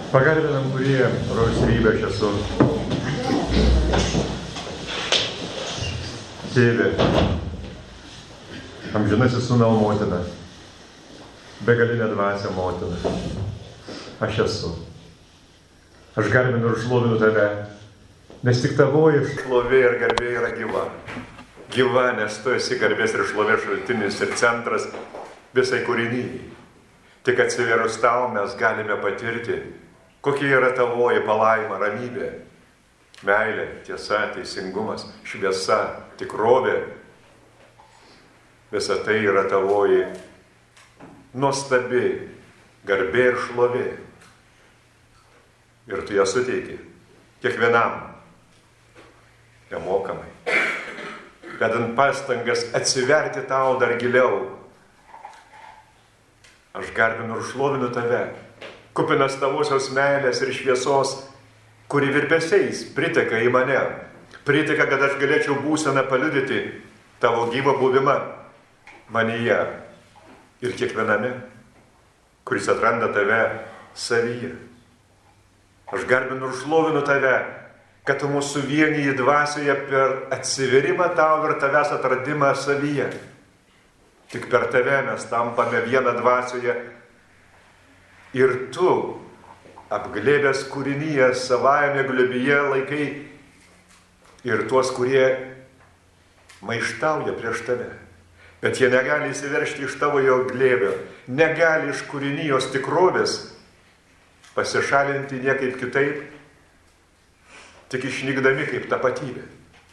Pagarbinam, kurie rožsrybę aš esu. Tėvė, amžinasis sūnau motina, begalinė dvasia motina. Aš esu. Aš garbinu ir šlovinu tave, nes tik tavoji šlovė ir garbė yra gyva. Gyva, nes tu esi garbės ir šlovės šaltinis ir centras visai kūrinyjai. Tik atsivėrus tau mes galime patirti, kokia yra tavoji palaima, ramybė, meilė, tiesa, teisingumas, šviesa, tikrovė. Visa tai yra tavoji nuostabi garbė ir šlovė. Ir tu ją suteiki kiekvienam nemokamai, dedant pastangas atsiverti tau dar giliau. Aš garbinu ir šlovinu tave, kupinas tavosios meilės ir šviesos, kuri virpesiais priteka į mane. Priteka, kad aš galėčiau būseną paliudyti tavo gyvą buvimą manyje ir kiekviename, kuris atranda tave savyje. Aš garbinu ir šlovinu tave, kad tu mūsų vienyji dvasioje per atsiverimą tau ir tavęs atradimą savyje. Tik per tave mes tampame vieną dvasioje ir tu, apglėbęs kūrinyje savajame glėbyje, laikai ir tuos, kurie maištauja prieš tave. Bet jie negali įsiveržti iš tavo jo glėbio, negali iš kūrinijos tikrovės pasišalinti niekaip kitaip, tik išnykdami kaip tapatybė.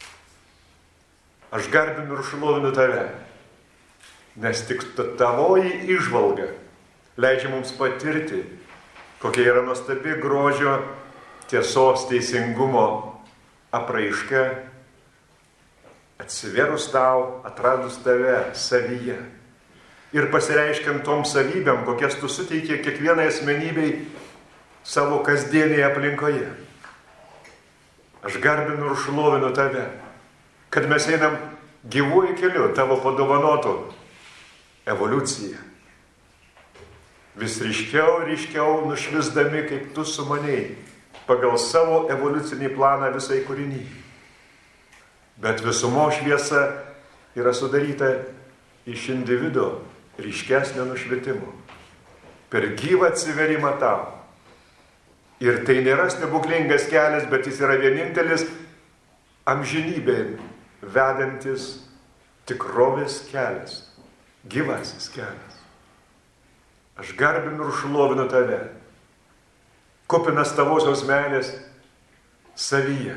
Aš garbinu ir šlovinu tave, nes tik tavoji įžvalga leidžia mums patirti, kokia yra nuostabi grožio, tiesos, teisingumo apraiška, atsivėrus tau, atradus tave savyje ir pasireiškiant tom savybėm, kokias tu suteikė kiekvienai asmenybei savo kasdienėje aplinkoje. Aš garbinu ir šlovinu tave, kad mes einam gyvuoju keliu tavo padovanotų evoliuciją. Vis ryškiau nušvisdami, kaip tu sumanėjai, pagal savo evoliucinį planą visai kūrinyje. Bet visumo šviesa yra sudaryta iš individo ryškesnio nušvitimo, per gyvą atsiverimą tau. Ir tai nėra stebuklingas kelias, bet jis yra vienintelis amžinybė vedantis tikrovės kelias, gyvasis kelias. Aš garbinu ir šlovinu tave, kupinas tavosios meilės savyje,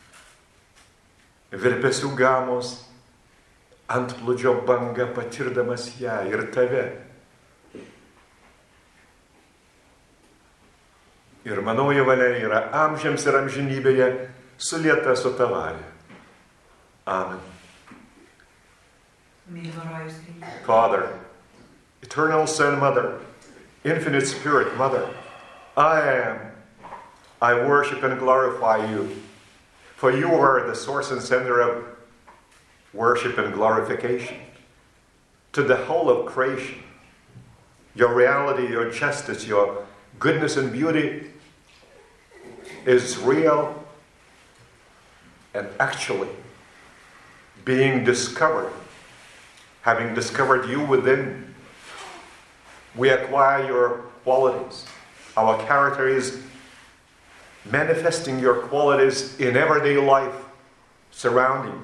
virpesių gamos, antplūdžio banga patirdamas ją ir tave. Ir manoji valia yra amžiams ir amžinybėje sulieta su tavąja. Amen. Father, Eternal Son, Mother, Infinite Spirit, Mother, I worship and glorify you, for you are the source and center of worship and glorification to the whole of creation. Your reality, your justice, your goodness and beauty is real and actually being discovered. Having discovered you within, we acquire your qualities. Our character is manifesting your qualities in everyday life surrounding.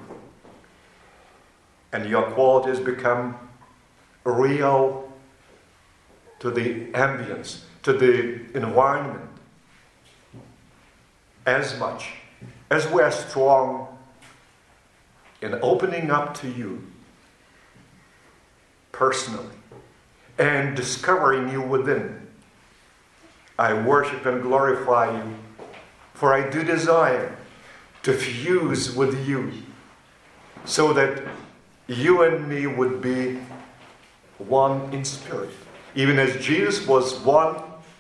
And your qualities become real to the ambience, to the environment, as much as we are strong in opening up to you personally and discovering you within. I worship and glorify you, for I do desire to fuse with you so that you and me would be one in spirit. Even as Jesus was one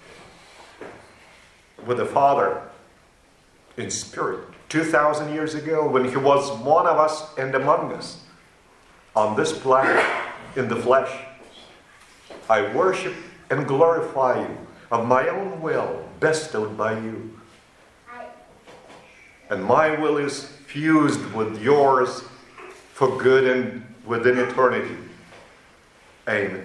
with the Father in spirit 2,000 years ago, when he was one of us and among us on this planet in the flesh. I worship and glorify you, of my own will bestowed by you. And my will is fused with yours for good and within eternity. Amen.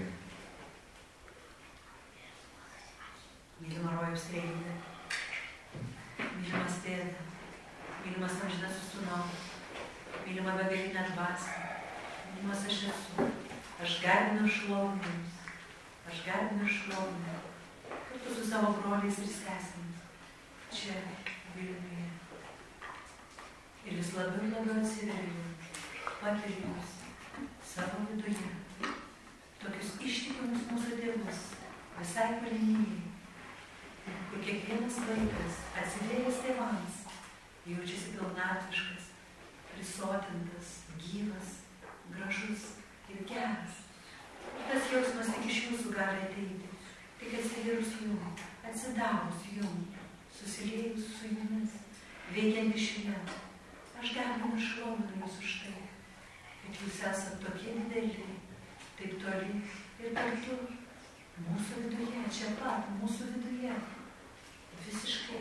Mylima rojaus Tėve, mylimas Tėve, mylimas amžinasis Sūnau, mylima begalinė Dvasia, mylimas aš esu, aš garbinu ir šlovinu Jus, aš garbinu ir šlovinu, kartu su savo broliais ir sesėmis, čia Vilniuje. Ir vis labiau ir labiau atsiveriu, patiriu Jus savo viduje, tokius ištikimus mūsų tėvus, visai palinijai, kur kiekvienas vaikas atsidėjęs tėvams jaučiasi pilnatviškas, prisotintas, gyvas, gražus ir geras. Ir tas jausmas tik iš Jūsų gali ateiti, tik atsivėrus Jum, atsidavus Jum, susiliejus su Jumis, veikiant išvien. Aš garbinu ir šlovinu Jūs už tai, kad Jūs esat tokie dideli, taip toli ir kartu mūsų viduje, čia pat, mūsų viduje, visiškai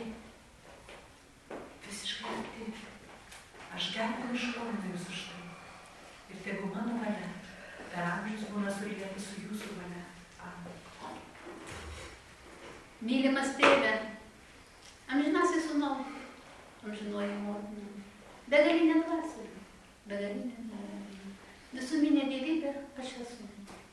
arti. Aš garbinu ir šlovinu Jūs už tai. Ir tegu mano valia per amžius būna sulieta su Jūsų valia. Amen. Mylimas Tėve, amžinasis Sūnau, amžinoji Motina, begalinė Dvasia, visuminė dievybė, aš esu.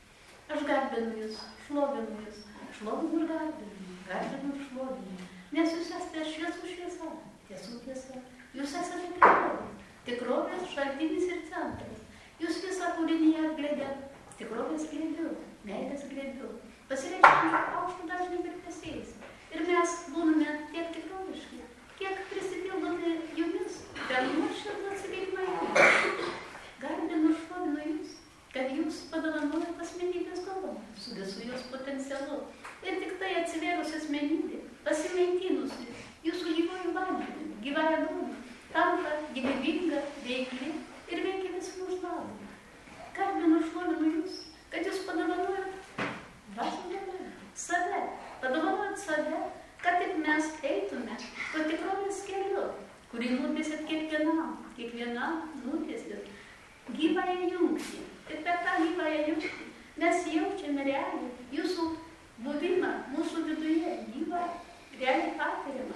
Aš garbinu Jūs, šlovinu Jūs, šlovinu ir garbinu ir šlovinu. Nes Jūs esate šviesų šviesa, tiesų tiesa. Jūs esate tikrovė, tikrovės šaltinis ir centras. Jūs visą kūrinyje glėbėt, tikrovės glėbiu, meilės glėbiu, pasireiškiančių aukštų dažnių virpesiais. Ir mes būname tiek tikroviški, kiek prisipildome Jumis, per nuoširdų atsileidimą Jums. Garbinu ir šlovinu Jūs, kad Jūs padovanojat asmenybės dovaną su visu jos potencialu. Ir tik tai atsivėrus asmenybė, pasimaitinus Jūsų gyvojų vandeniu, gyvąją duoną, tampa gyvybinga, veikli ir veikia visų už labą. Garbinu ir šlovinu Jūs, kad Jūs padovanojat dvasinę save, padovanojat save, kad tik mes eitume tuo tikrovės keliu, kurį nutiesit kiekvienam nutiesit gyvąją jungtį. Ir per tą gyvąją jungtį mes jaučiame realiai Jūsų buvimą mūsų viduje, gyvą, realiai patiriamą.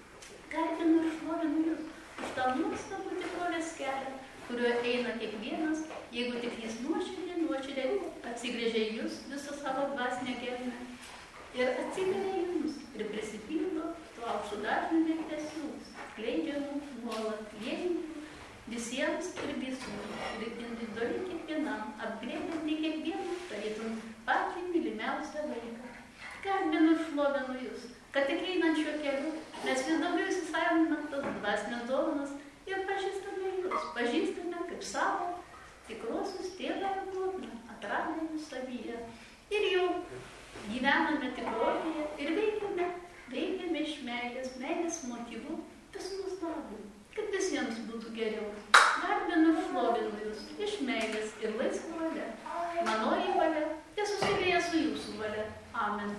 Garbinu ir šlovinu Jūs už tą nuostabų tikrovės kelią, kuriuo eina kiekvienas, jeigu tik jis nuoširdžiai atsigręžia Jūs visą savo dvasinę gelmę ir atsigręžia Jums ir prisipildo tuo aukštų dažnių virpesių, skleidžiamų nuolat vienintų visiems ir visų, ir individualiai kiekvienam, apglėbiant į kiekvieną, tarytum patį mylimiausią vaiką. Garbinu ir šlovinu Jūs, kad tik einant šiuo keliu mes vis daugiau įsisaviname tas dvasinės dovanas ir pažįstame Jūs, pažįstame kaip savo tikrosius Tėvą ir Motiną, atradę Jūs savyje. Ir jau gyvename tikrovėje ir veikiame iš meilės motyvų visus labui, kad visiems būtų geriau. Garbinu ir šlovinu Jūs iš meilės ir laisva valia. Manoji valia, susilieja su Jūsų valia. Amen.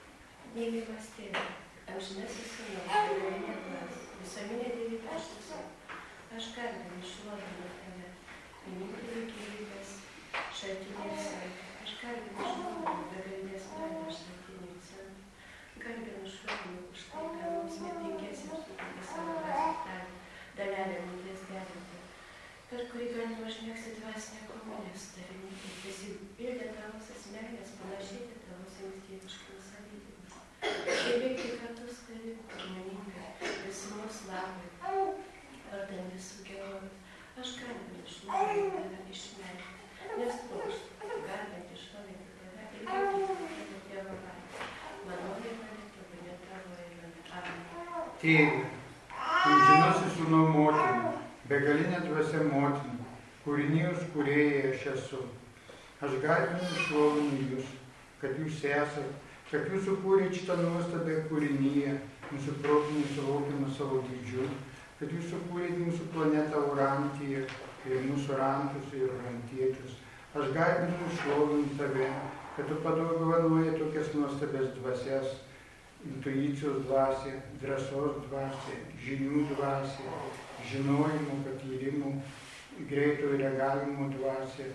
Mylimas Tėve, amžinasis Sūnau, begalinė Dvasia, visuomenė dievybė aš esu. Aš garbinu ir šlovinu Tave, vienintelį gyvybės šaltinį ir saiką. Aš garbinu ir šlovinu begalinės meilės šaltinį ir centrą. Garbinu ir šlovinu už tai, kad mums mirtingiesiems suteikė savo dvasios dalelę minties derinti, per kurį galima užmegzti dvasinę komuniją su Tavimi ir prisipildė Tavosios meilės, panašėti Tavos ankstyviškomis savybėmis. Ir veikti kartu su Tavimi, harmoningai, visumos labui, vardan visų gerovės. Aš garbinu ir šlovinu Tave iš meilės, nes trokštu garbinti ir šlovinti Tave ir vykdyti Tavo valią. Manoji valia, tebūnie Tavoji valia. Amen. Tėve, amžinasis Sūnau Motina, begalinė Dvasia Motina, kūrinijos kūrėjai aš esu. Aš garbinu ir šlovinu Jūs, kad Jūs esat, kad Jūs sukūrėte šitą nuostabią kūrinyje, mūsų protų nesuvokiamą savo dydžiu, kad Jūs sukūrėte mūsų planetą Urantiją ir mūsų rantus ir urantiečius. Aš garbinu ir šlovinu Tave, kad Tu padovanoji tokias nuostabias dvasias, intuicijos dvasia, drąsos dvasia, žinių dvasia, žinojimų, patyrimų, greito reagavimo dvasia,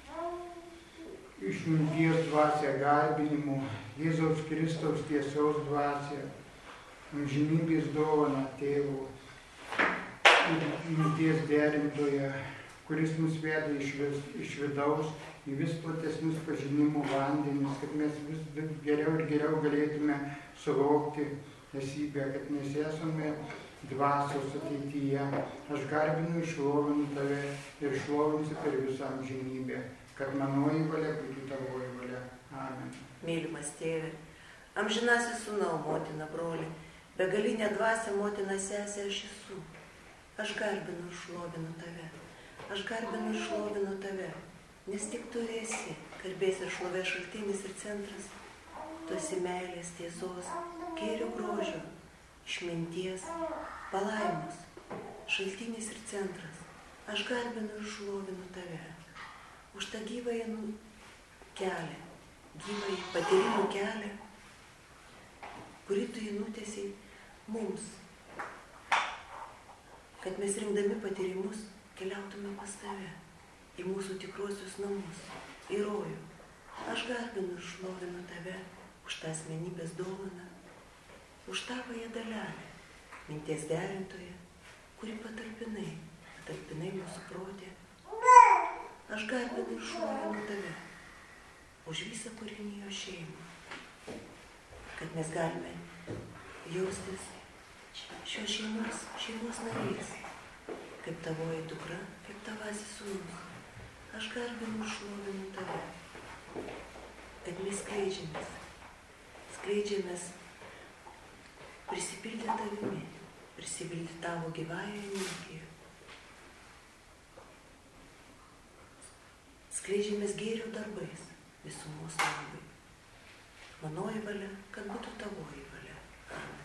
išminties dvasia, garbinimų, Jėzaus Kristaus tiesos dvasia, amžinybės dovana tėvo ir minties derintoje, kuris mus veda iš vidaus į vis platesnius pažinimo vandenis, kad mes vis geriau ir geriau galėtume suvokti esybę, kad mes esame dvasios ateityje. Aš garbinu ir šlovinu tave ir šlovinsiu per visą amžinybę, kad manoji valia būtų tavoji valia. Amen. Mylimas tėve, amžinasis sūnau, motina, broli, begalinė dvasia, motina, sesė, aš esu. Aš garbinu ir šlovinu tave. Aš garbinu ir šlovinu tave, nes tik tu esi garbės ir šlovės šaltinis ir centras. Tu esi meilės, tiesos, gėrio, grožio, išminties, palaimos, šaltinis ir centras. Aš garbinu ir šlovinu tave už tą gyvąjį kelią, gyvąjį patyrimų kelią, kurį tu jį nutiesiai mums, kad mes rinkdami patyrimus keliautume pas tave, į mūsų tikruosius namus, į rojų. Aš garbinu ir šlovinu tave už tą asmenybės dovaną, už tavąją dalelę, minties derintoje, kuri patalpinai mūsų protė. Aš garbinu ir šlovinu tave už visą kūrinijos šeimą, kad mes galime jaustis šios šeimos narys, kaip tavoji dukra, kaip tavasis sūnus. Aš garbinu ir šlovinu tave, kad mes skleidžiamės prisipildyti tavimi, prisipildyti tavo gyvąją energiją. Skleidžiamės gėrio darbais visumos labui. Manoji valia, kad būtų tavoji valia. Amen.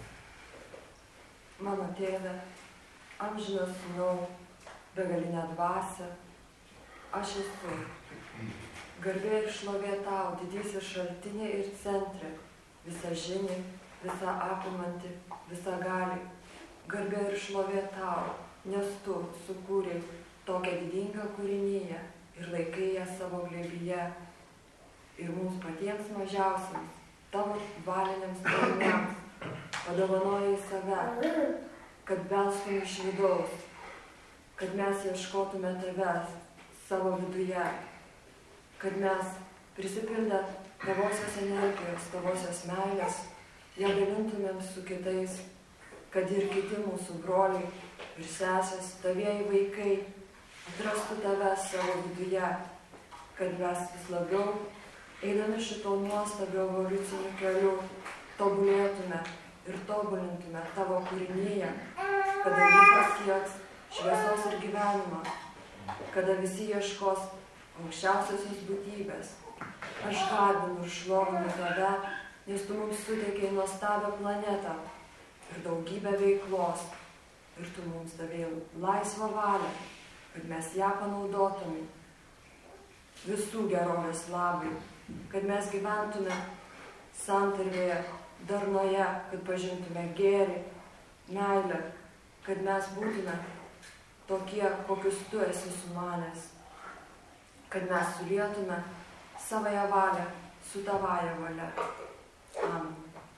Mano tėve, amžinas sūnau, begalinė dvasia, aš esu. Garbė ir šlovė tau, didysis šaltinė ir centrė, visa žinė, visa apimanti, visa gali. Garbė ir šlovė tau, nes tu sukūrei tokią didingą kūrinyje ir laikai ją savo glėbyje. Ir mums patiems mažiausiams, tavo valiniams tarnams, padovanojai save, kad belstume iš vidaus, kad mes ieškotume tavęs savo viduje, kad mes prisipildę tavosios energijos, tavosios meilės, ją dalintumėm su kitais, kad ir kiti mūsų broliai ir sesės, tavieji vaikai, atrastų tavęs savo viduje, kad mes vis labiau, eidami šito nuostabiu evoliuciniu keliu, tobulėtume ir tobulintume tavo kūrinyje, kada jį pasieks šviesos ir gyvenimą, kada visi ieškos aukščiausiosios būtybės. Aš garbinu ir šlovinu tave, nes tu mums suteikei nuostabią planetą ir daugybę veiklos, ir tu mums davėjai laisvą valią, kad mes ją panaudotume visų gerovės labai, kad mes gyventume santarvėje, darnoje, kad pažintume gėrį, meilę, kad mes būtume tokie, kokius tu esi sumanęs, kad mes sulietume savąją valią su tavąja valia. Amen.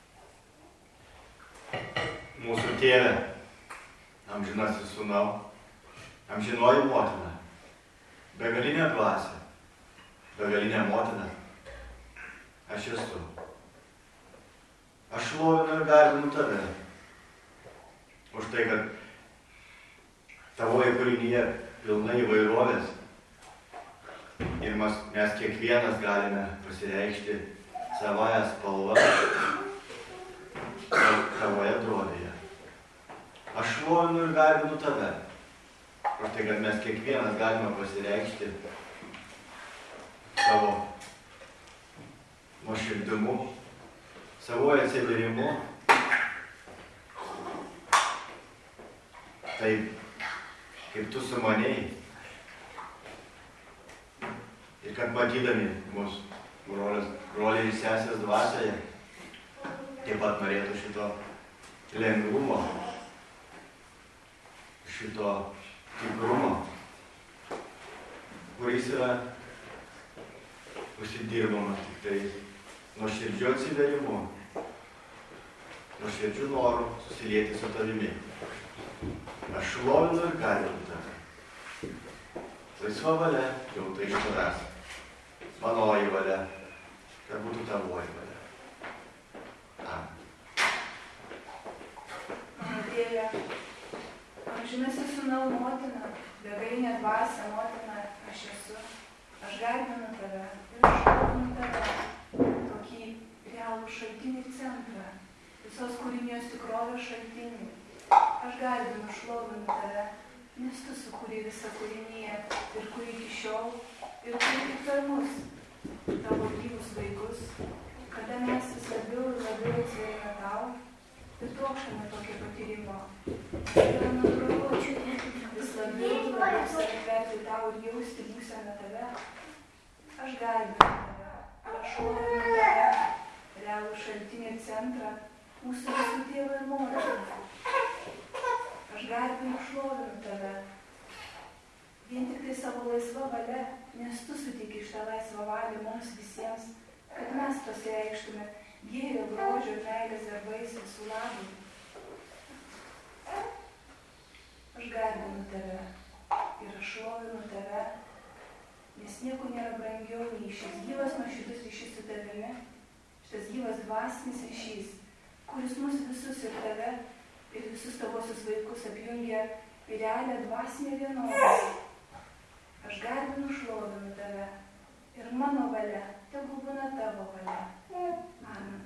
Mūsų tėve, amžinasis sūnau, amžinoji motina, begalinė dvasia, begalinė motina, aš esu. Aš šlovinu ir garbinu tave už tai, kad tavoji kūrinyje pilna įvairovės ir mes kiekvienas galime pasireikšti savąją spalvą tavoje drobėje. Aš šlovinu ir garbinu tave už tai, kad mes kiekvienas galime pasireikšti savo nuoširdumu, savo atsidarimu, taip, kaip tu sumanėjai. Ir kad matydami mūsų broliai ir sesės dvasioje, taip pat norėtų šito lengvumo, šito tikrumo, kuris yra užsidirbamas tik tai nuoširdžiu atsiverimu, nuoširdžiu noru susilieti su tavimi. Aš šlovinu ir garbinu tave. Laisva valia jau tai iš tavęs. Manoji valia, kad būtų tavoji valia. Amen. Mano Tėve, amžinasis sūnau motina, begalinė dvasia motina aš esu. Aš garbinu tave ir šlovinu tave, tokį realų šaltinį centrą, visos kūrinijos tikrovės šaltinį. Aš garbinu, šlovinu tave, nes tu sukūrei visą kūriniją ir kuri iki šiol ir kuri tik per mus, tavo gyvus vaikus, kada mes vis labiau ir labiau atsiveriame tau ir trokštame tokio patyrimo. Tai yra natūralu, vis labiau ir labiau savitverti tau ir jausti būseną tave. Aš garbinu tave, aš šlovinu tave, realų šaltinį centrą, mūsų visų tėvą ir motiną. Aš garbinu ir šlovinu tave, vien tik tai savo laisva valia, nes tu suteiki šitą laisvą valią mums visiems, kad mes pasireikštume gėrio, grožio ir meilės darbais visų labui. Aš garbinu tave ir aš šlovinu tave, nes nieko nėra brangiau nei šis gyvas nuoširdus ryšys su tavimi, šitas gyvas dvasinis ryšys, kuris mus visus ir tave, ir visus tavosius vaikus apjungia į realią dvasinę vienovę. Aš garbinu, šlovinu tave ir mano valia, tegul būna tavo valia. Amen.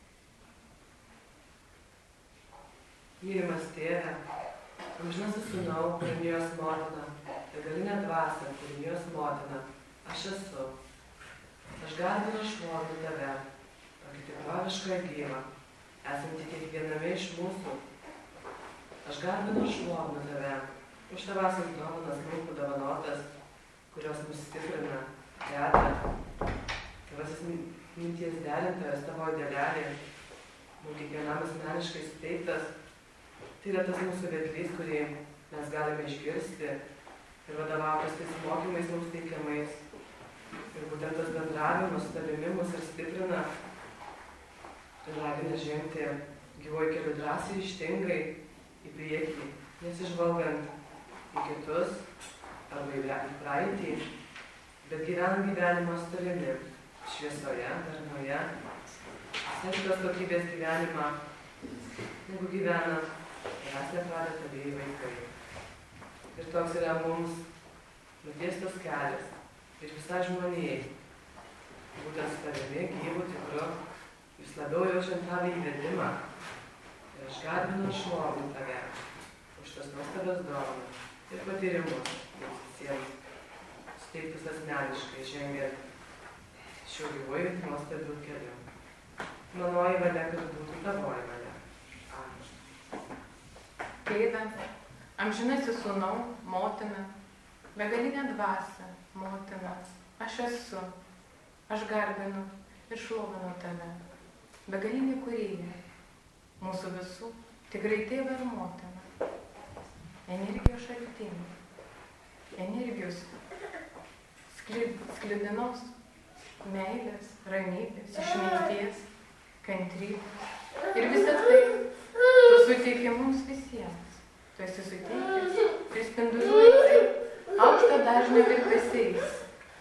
Mylimas Tėve, amžinasis sūnau, kūrinijos motina, begalinė dvasia, kūrinijos motina, aš esu. Aš garbinu, šlovinu tave, tokį tikrovišką gyvą, esantį kiekviename iš mūsų. Aš garbinu ir šlovinu tave, už tavasias dovanas mūsų dovanotas, kurios mus stiprina, veda. Tavasis minties derintojas, tavo idealė, mums kiekvienam asmeniškai suteiktas. Tai yra tas mūsų vedlys, kurį mes galime išgirsti ir vadovautis tais mokymais mums teikiamais. Ir būtent tas bendravimas su tavimi mus ir stiprina ir ragina žengti gyvuoju keliu drąsiai, ryžtingai į priekį, nesižvalgant į kitus arba į praeitį, bet gyvenant gyvenimą su tavimi, šviesoje, darnoje, sektos kokybės gyvenimą, negu gyvena mes nepradę tavėjai vaikai. Ir toks yra mums nutiestas kelias ir visai žmonijai, būtent su tavimi, gyvu, tikru, vis labiau jaučiant tavo įvedimą. Ir aš garbinu ir šlovinu tave už tas nuostabias dovanas ir patyrimus mums visiems suteiktus asmeniškai žengiant šiuo gyvuoju nuostabiu keliu. Manoji valia, kad būtų tavoji valia. Amen. Tėve, amžinasis sūnau, motina, begalinė dvasia, motina, aš esu, aš garbinu ir šlovinu tave, begalinė kūrėja, mūsų visų, tikrai tėvą ir motiną, energijos šaltinį, energijos sklidinos, meilės, ramybės, išminties, kantrybės ir visą tai tu suteiki mums visiems. Tu esi suteikęs ir spinduliuoji tai aukšto dažnio virpesiais.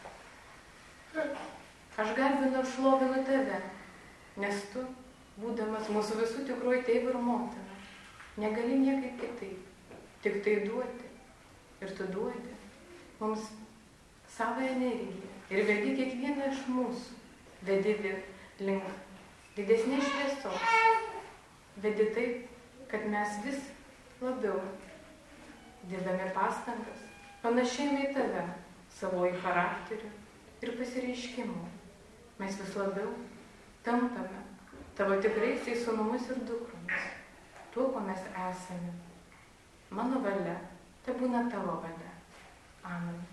Aš garbinu ir šlovinu tave, nes tu, būdamas mūsų visų tikroji tėvų ir motina, negali niekaip kitaip, tik tai duoti. Ir tu duodi mums savo energiją ir vedi kiekvieną iš mūsų, vedi link didesnės šviesos, vedi taip, kad mes vis labiau, dėdami pastangas, panašėjame į tave, savo į charakterių ir pasireiškimu. Mes vis labiau tampame tavo tikraisiais sūnumus ir dukromis, tuo, ko mes esame. Mano valia, tai būna tavo valia. Amen.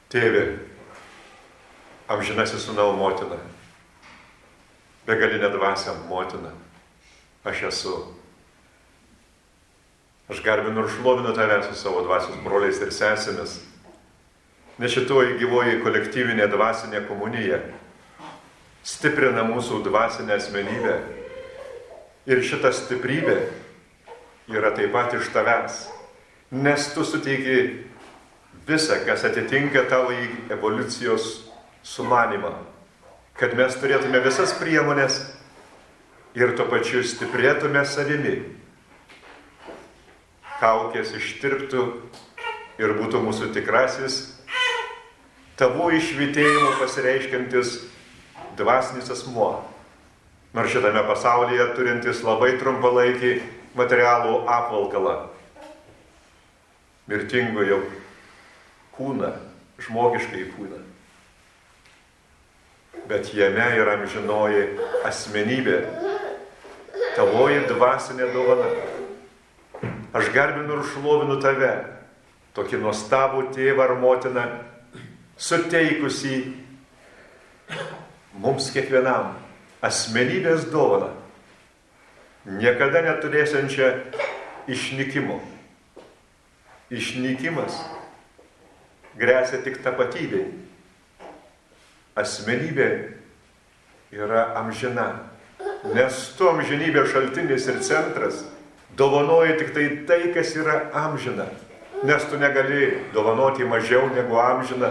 Tėve, amžinasis sūnau motina, begalinė dvasia motina, aš esu. Aš garbinu ir šlovinu tave su savo dvasios broliais ir sesėmis, nes šitoji gyvoji kolektyvinė dvasinė komunija stiprina mūsų dvasinę asmenybę ir šita stiprybė yra taip pat iš tavęs, nes tu suteiki visą, kas atitinka tavo evoliucijos sumanimą, kad mes turėtume visas priemonės ir tuo pačiu stiprėtume savimi. Kaukės ištirptų ir būtų mūsų tikrasis, tavo išvitėjimu pasireiškiantis dvasinis asmuo, nors šitame pasaulyje turintis labai trumpalaikį materialų apvalkalą, mirtingojo kūną, žmogiškai kūną. Bet jame yra amžinoji asmenybė, tavoji dvasinė dovana. Aš garbinu ir šlovinu tave, tokį nuostabų tėvą ar motiną, suteikusi mums kiekvienam asmenybės dovaną, niekada neturėsiančią išnykimo. Išnykimas gresia tik tapatybei. Asmenybė yra amžina, nes tu amžinybės šaltinis ir centras dovanoji tik tai, kas yra amžina, nes tu negali dovanoti mažiau negu amžina.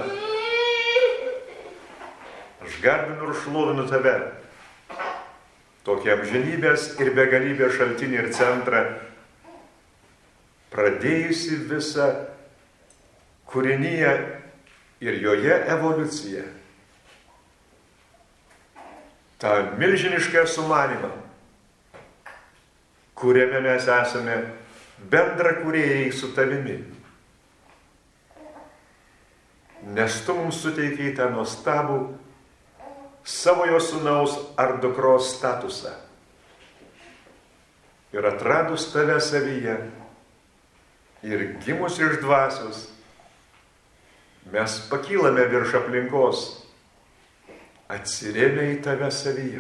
Aš garbinu ir šlovinu tave, tokį amžinybės ir begalybės šaltinį ir centrą, pradėjusi visą kūrinyje ir joje evoliuciją. tą milžinišką sumanimą, kuriame mes esame bendra kūrėjai su tavimi. Nes tu mums suteikiai tą nuostabų savojo sūnaus ar dukros statusą. Ir atradus tave savyje ir gimus iš dvasios, mes pakylame virš aplinkos, atsirėmę į tave savyje.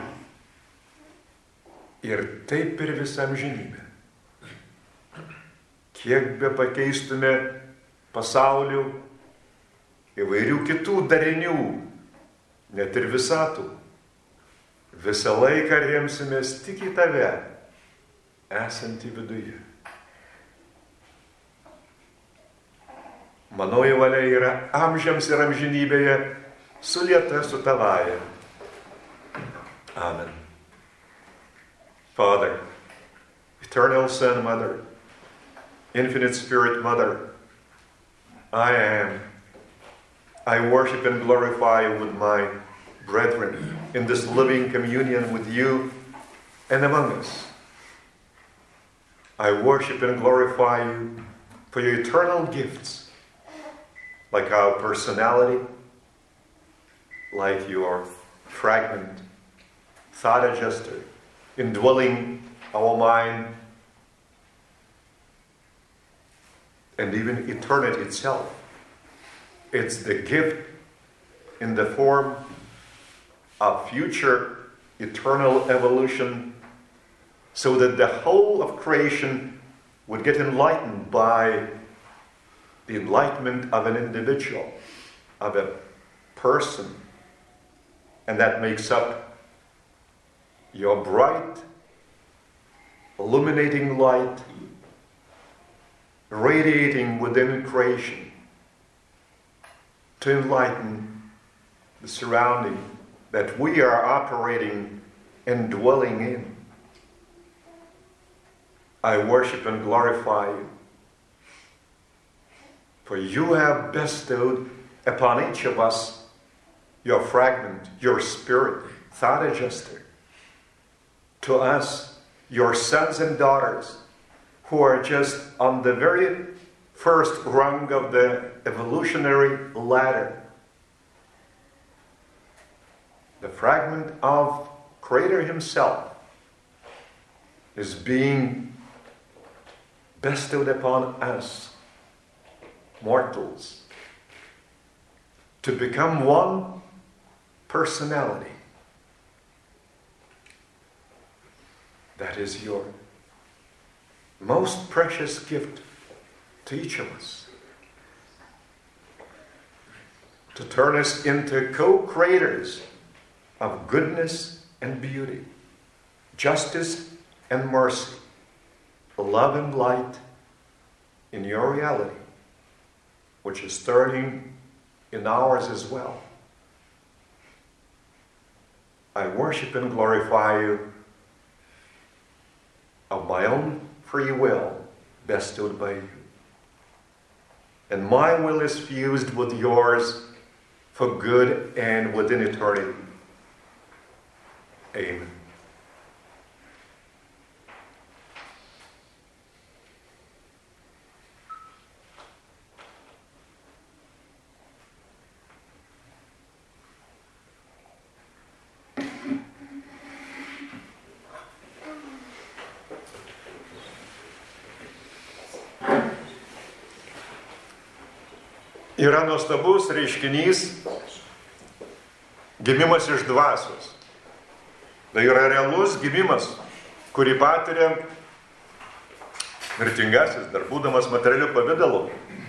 Ir taip per visą amžinybę. Kiek be pakeistume pasaulių, įvairių kitų darinių, net ir visatų, visą laiką remsimės tik į tave, esantį viduje. Manoji valia yra amžiams ir amžinybėje sulieta su tavaja. Amen. Father, eternal Son, Mother, Infinite Spirit, Mother, I am. I worship and glorify you with my brethren in this living communion with you and among us. I worship and glorify you for your eternal gifts, like our personality, like your fragment, thought adjuster, indwelling our mind, and even eternity itself. It's the gift in the form of future eternal evolution, so that the whole of creation would get enlightened by the enlightenment of an individual, of a person. And that makes up your bright, illuminating light, radiating within creation, to enlighten the surrounding that we are operating and dwelling in. I worship and glorify you, for you have bestowed upon each of us your fragment, your spirit, thought adjuster. To us, your sons and daughters, who are just on the very first rung of the evolutionary ladder. The fragment of Creator himself is being bestowed upon us, mortals. to become one personality. That is your most precious gift to each of us. To turn us into co-creators of goodness and beauty, justice and mercy, love and light in your reality, which is stirring in ours as well. I worship and glorify you of my own free will bestowed by you. And my will is fused with yours for good and within eternity. Amen. Yra nuostabus reiškinys gimimas iš dvasios. Tai yra realus gimimas, kurį patiria mirtingasis, dar būdamas materialiu pavidalu,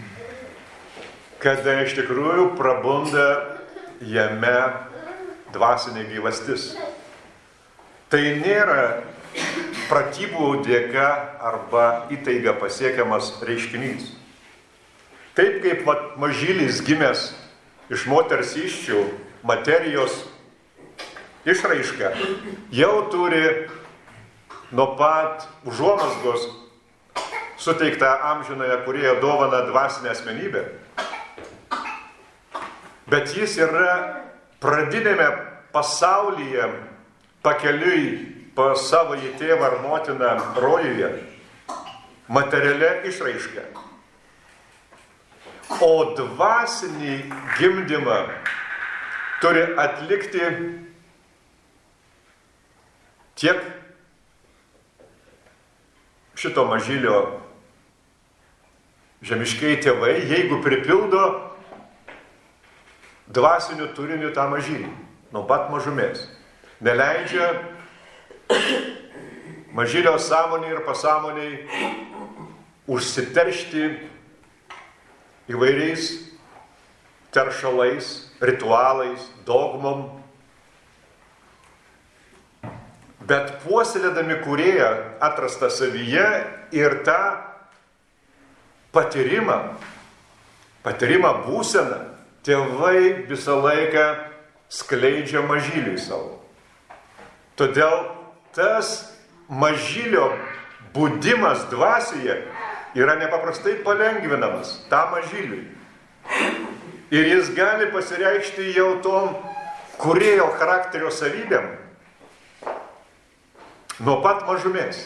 kada iš tikrųjų prabunda jame dvasinė gyvastis. Tai nėra pratybų dėka arba įtaiga pasiekiamas reiškinys. Taip kaip mažylis gimęs iš moters įsčių materijos išraiška, jau turi nuo pat užuomazgos suteiktą amžinąją kūrėjo dovaną dvasinę asmenybę. Bet jis yra pradinėme pasaulyje pakeliui pas savąjį tėvą ar motiną rojuje materialia išraiška. O dvasinį gimdymą turi atlikti tiek šito mažylio žemiškiai tėvai, jeigu pripildo dvasiniu turiniu tą mažylį, nuo pat mažumės. Neleidžia mažylio sąmonei ir pasąmoniai užsiteršti įvairiais teršalais, ritualais, dogmom. Bet puoselėdami kūrėją atrastą savyje ir tą patyrimą būseną, tėvai visą laiką skleidžia mažyliui savo. Todėl tas mažylio budimas dvasioje yra nepaprastai palengvinamas tam mažyliui. Ir jis gali pasireikšti jau tom kūrėjo charakterio savybėm nuo pat mažumės.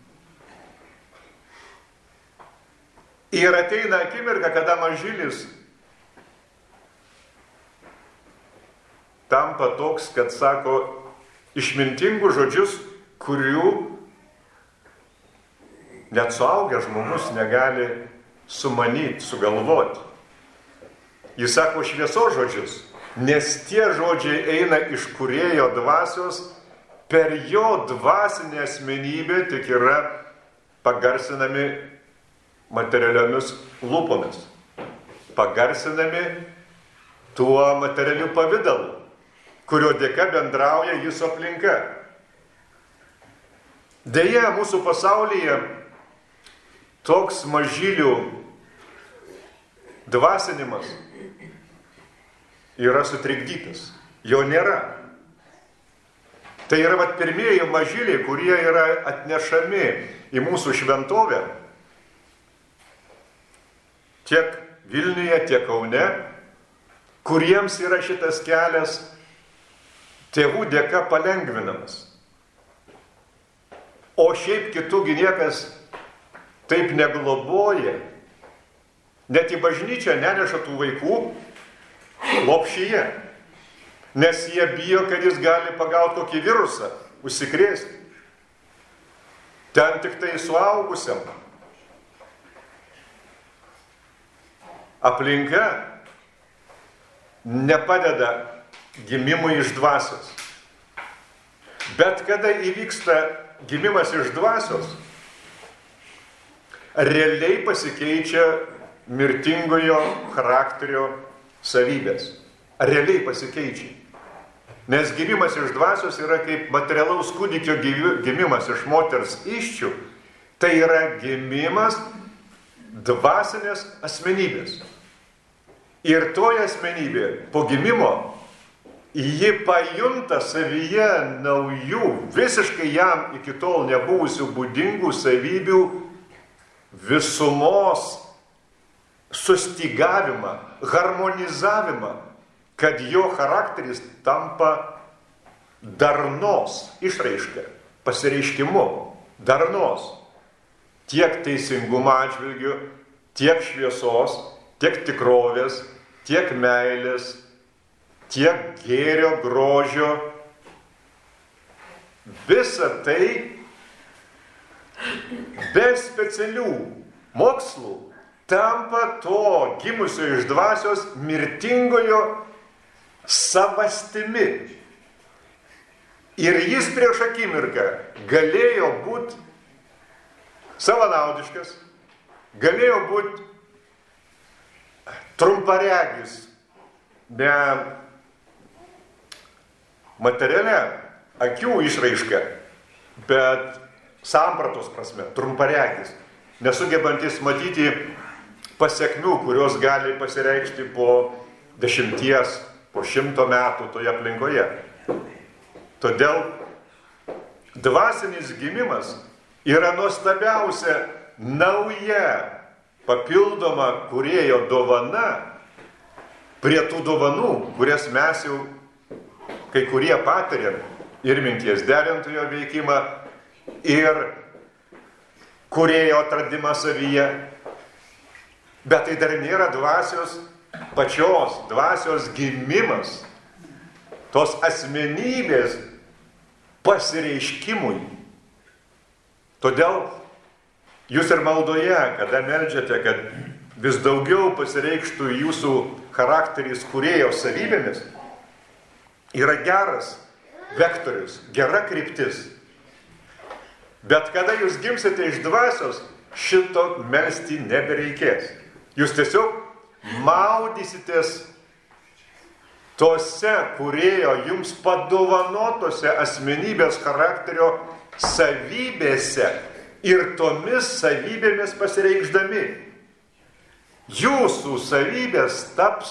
Ir ateina akimirka, kada mažylis tampa toks, kad sako išmintingus žodžius, kurių net suaugęs žmogus negali sumanyti, sugalvoti. Jis sako šviesos žodžius, nes tie žodžiai eina iš kūrėjo dvasios, per jo dvasinę asmenybę tik yra pagarsinami materialiomis lūpomis, pagarsinami tuo materialiu pavidalu, kurio dėka bendrauja jis su aplinka. Deja, mūsų pasaulyje toks mažylių dvasinimas yra sutrikdytas. Jo nėra. Tai yra pirmieji mažyliai, kurie yra atnešami į mūsų šventovę. Tiek Vilniuje, tiek Kaune, kuriems yra šitas kelias tėvų dėka palengvinamas. O šiaip kitųgi niekas taip negloboja. Net į bažnyčią neneša tų vaikų lopšyje, nes jie bijo, kad jis gali pagauti kokį virusą, užsikrėsti. Ten tik tai suaugusiam. Aplinka nepadeda gimimui iš dvasios. Bet kada įvyksta gimimas iš dvasios, realiai pasikeičia mirtingojo charakterio savybės. Realiai pasikeičia. Nes gimimas iš dvasios yra kaip materialaus kūdikio gimimas iš moters įsčių. Tai yra gimimas dvasinės asmenybės. Ir toje asmenybė po gimimo ji pajunta savyje naujų, visiškai jam iki tol nebuvusių būdingų savybių visumos sustygavimą, harmonizavimą, kad jo charakteris tampa darnos išraiška, pasireiškimu, darnos. Tiek teisingumo atžvilgių, tiek šviesos, tiek tikrovės, tiek meilės, tiek gėrio, grožio. Visa tai be specialių mokslų tampa to gimusio iš dvasios mirtingojo savastimi. Ir jis prieš akimirką galėjo būti savanaudiškas, galėjo būti trumparegis, be materialia akių išraiška, bet sampratos prasme, trumparegis, nesugebantis matyti pasekmių, kurios gali pasireikšti po 10, po 100 metų toje aplinkoje. Todėl dvasinis gimimas yra nuostabiausia nauja papildoma kūrėjo dovana prie tų dovanų, kurias mes jau kai kurie patiriam, ir minties derintojo veikimą, ir kūrėjo atradimą savyje. Bet tai dar nėra dvasios, pačios dvasios gimimas, tos asmenybės pasireiškimui. Todėl jūs ir maldoje, kada meldžiate, kad vis daugiau pasireikštų jūsų charakteris kūrėjo savybėmis, yra geras vektorius, gera kryptis. Bet kada jūs gimsite iš dvasios, šito melsti nebereikės. Jūs tiesiog maudysitės tose kūrėjo jums padovanotose asmenybės charakterio savybėse ir tomis savybėmis pasireikšdami. Jūsų savybės taps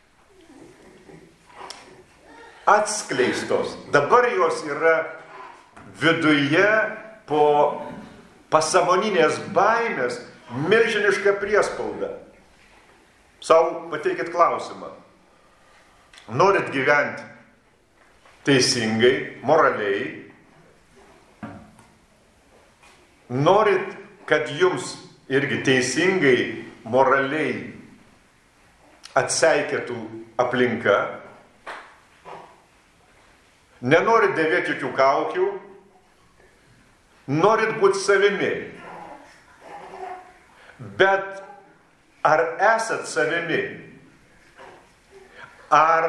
atskleistos. Dabar jos yra viduje po pasąmoninės baimės milžiniška priespauda. Sau pateikit klausimą. Norit gyventi teisingai, moraliai, norit, kad jums irgi teisingai, moraliai atseikėtų aplinka, nenorit dėvėti jokių kaukių, norit būti savimi. Bet ar esat savimi? Ar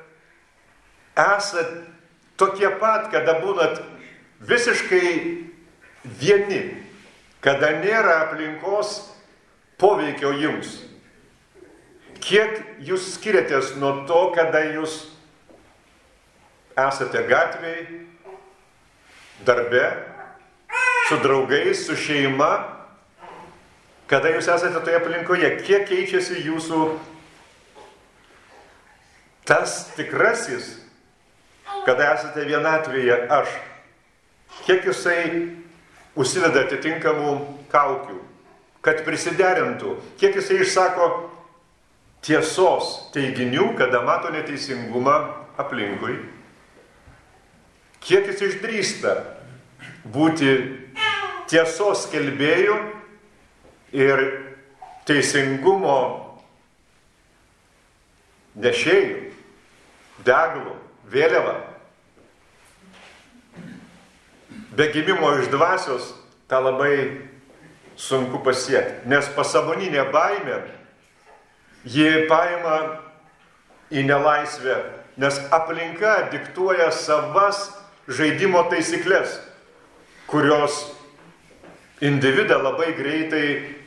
esat tokie pat, kada būnat visiškai vieni, kada nėra aplinkos poveikio jums? Kiek jūs skiriatės nuo to, kada jūs esate gatvėj, darbe, su draugais, su šeima, kada jūs esate toje aplinkoje? Kiek keičiasi jūsų tas tikrasis, kada esate vienatvėje aš? Kiek jisai užsideda atitinkamų kaukių, kad prisiderintų? Kiek jisai išsako tiesos teiginių, kada mato neteisingumą aplinkui? Kiek jis išdrįsta būti tiesos skelbėjų ir teisingumo nešėjų, deglų, vėliavą? Be gimimo iš dvasios tą labai sunku pasiekti, nes pasąmoninė baimė, ji paima į nelaisvę, nes aplinka diktuoja savas žaidimo taisyklės, kurios individą labai greitai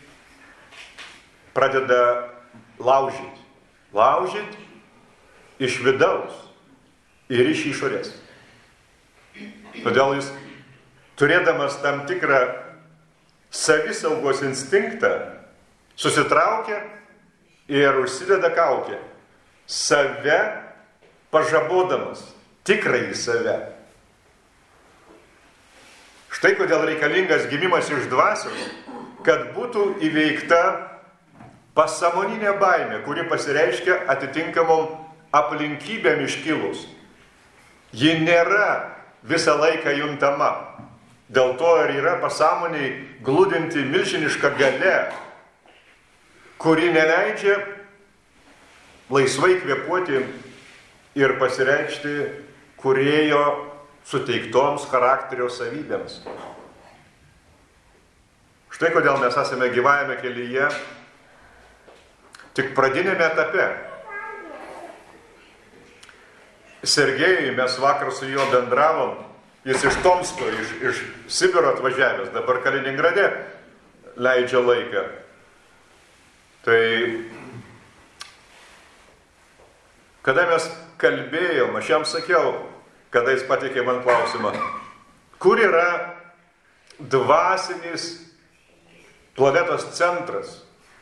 pradeda laužyti. Laužyti iš vidaus ir iš išorės. Todėl jis, turėdamas tam tikrą savisaugos instinktą, susitraukia ir užsideda kaukę, save pažabodamas, tikrąjį save. Štai kodėl reikalingas gimimas iš dvasios, kad būtų įveikta pasąmoninė baimė, kuri pasireiškia atitinkamom aplinkybėm iškilus. Ji nėra visą laiką juntama. Dėl to ir yra pasąmoniai glūdinti milžiniška galia, kuri neleidžia laisvai kvėpuoti ir pasireikšti kūrėjo suteiktoms charakterio savybėms. Štai kodėl mes esame gyvajame kelyje tik pradinėme etape. Sergejui mes vakar su juo bendravom, jis iš Tomsko, iš Sibiro atvažiavęs, dabar Kaliningrade leidžia laiką. Tai kada mes kalbėjom, aš jam sakiau, kada jis pateikė man klausimą, kur yra dvasinis planetos centras?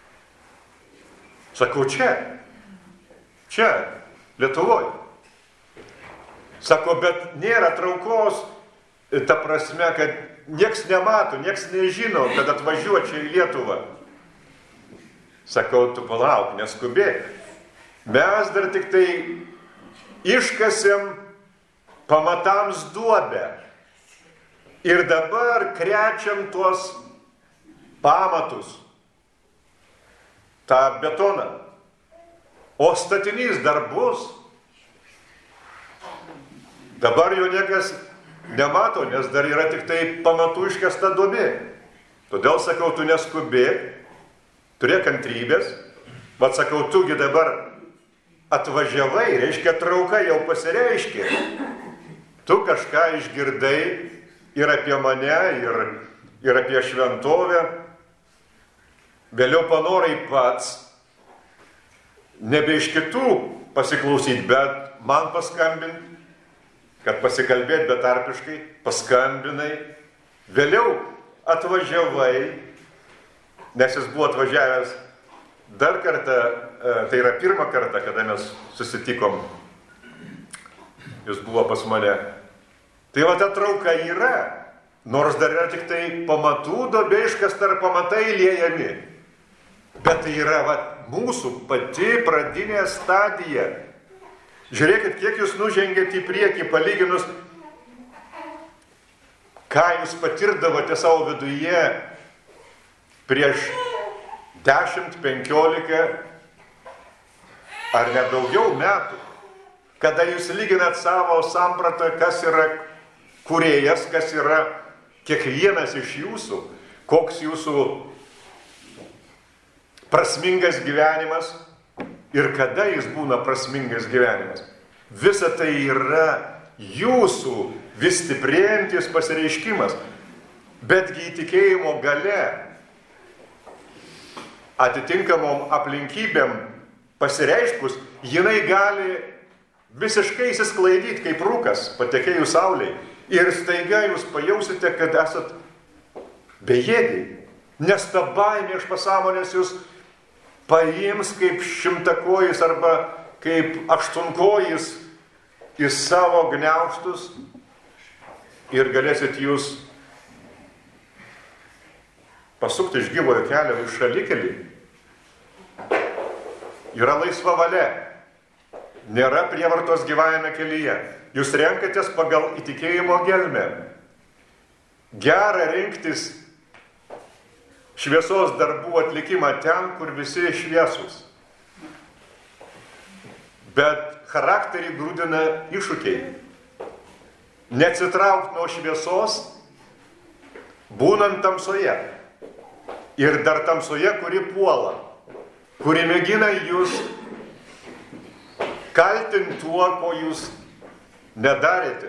Sakau, čia, Lietuvoje. Sako, bet nėra traukos, ta prasme, kad nieks nemato, nieks nežino, kad atvažiuočiau į Lietuvą. Sakau, tu palauk, neskubėk. Mes dar tik tai iškasėm pamatams duobę. Ir dabar krečiam tuos pamatus, tą betoną. O statinys dar bus. Dabar jo niekas nemato, nes dar yra tik tai pamatų iškasta duobė. Todėl sakau, tu neskubėk, turėk kantrybės. Vat sakau, tugi dabar atvažiavai, reiškia trauka jau pasireiškė. Tu kažką išgirdai ir apie mane, ir apie šventovę. Vėliau panorai pats, nebe iš kitų pasiklausyti, bet man paskambinti, kad pasikalbėti betarpiškai, paskambinai. Vėliau atvažiavai, nes jis buvo atvažiavęs dar kartą, tai yra pirmą kartą, kada mes susitikom, jis buvo pas mane. Tai va ta trauka yra, nors dar yra tik tai pamatų duobė iškasta ar pamatai liejami. Bet tai yra va, mūsų pati pradinė stadija. Žiūrėkit, kiek jūs nužengėte į priekį, palyginus, ką jūs patirdavote savo viduje prieš 10, 15 ar net daugiau metų, kada jūs lyginat savo sampratą, kas yra kūrėjas, kas yra kiekvienas iš jūsų, koks jūsų prasmingas gyvenimas ir kada jis būna prasmingas gyvenimas. Visa tai yra jūsų vis stiprėjantis pasireiškimas, betgi įtikėjimo gale atitinkamom aplinkybėm pasireiškus, jinai gali visiškai įsisklaidyti kaip rūkas patekėjus saulei. Ir staiga jūs pajausite, kad esat bejėgiai, nes ta baimė iš pasąmonės jūs paims kaip šimtakojis arba kaip aštunkojis į savo gniaužtus ir galėsit jūs pasukti iš gyvojo kelio į šalikelį. Yra laisva valia. Nėra prievartos gyvajame kelyje. Jūs renkatės pagal įtikėjimo gelmę. Gera rinktis šviesos darbų atlikimą ten, kur visi šviesus. Bet charakterį grūdina iššūkiai. Neatsitraukti nuo šviesos, būnant tamsoje. Ir dar tamsoje, kuri puola, kuri mėgina jūs kaltinti tuo, ko jūs nedarėte.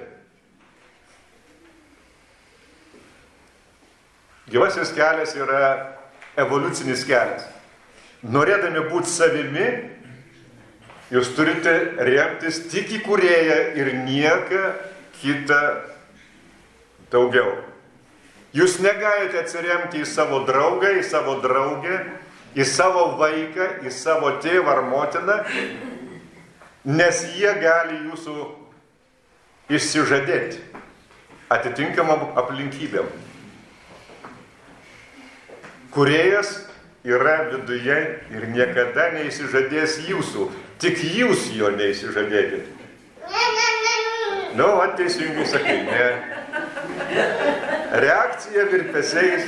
Gyvasis kelias yra evoliucinis kelias. Norėdami būti savimi, jūs turite remtis tik į kūrėją ir nieką kitą daugiau. Jūs negalite atsiremti į savo draugą, į savo draugę, į savo vaiką, į savo tėvą ar motiną, nes jie gali jūsų išsižadėti atitinkamam aplinkybėm. Kūrėjas yra viduje ir niekada neįsižadės jūsų, tik jūs jo neįsižadėkit. Teisingai sakai, ne. Reakcija virpesiais.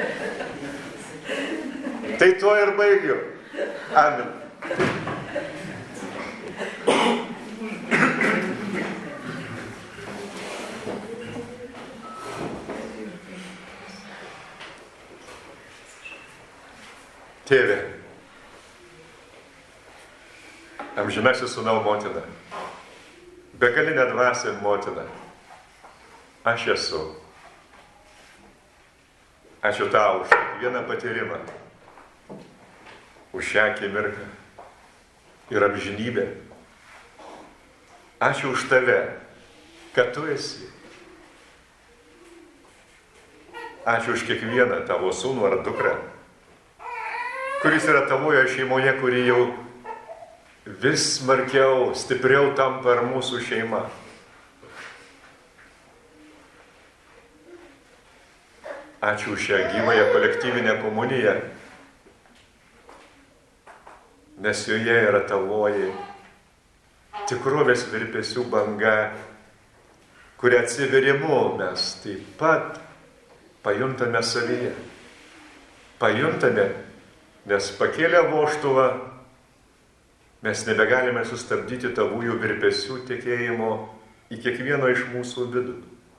Tai tuo ir baigiu. Amen. Tėve, amžinasis sūnau motina, begalinė dvasia motina, aš esu. Ačiū tau už kiekvieną patyrimą, už šią akimirką ir amžinybę. Ačiū už tave, kad tu esi. Ačiū už kiekvieną tavo sūnų ar dukrą, kuris yra tavoje šeimoje, kuri jau vis smarkiau, stipriau tampa ir mūsų šeima. Ačiū už šią gyvąją kolektyvinę komuniją, nes joje yra tavoji tikrovės virpesių banga, kuria atsiverimu mes taip pat pajuntame savyje. Pajuntame, nes pakėlę vožtuvą mes nebegalime sustabdyti tavųjų virpesių tekėjimo į kiekvieno iš mūsų vidų.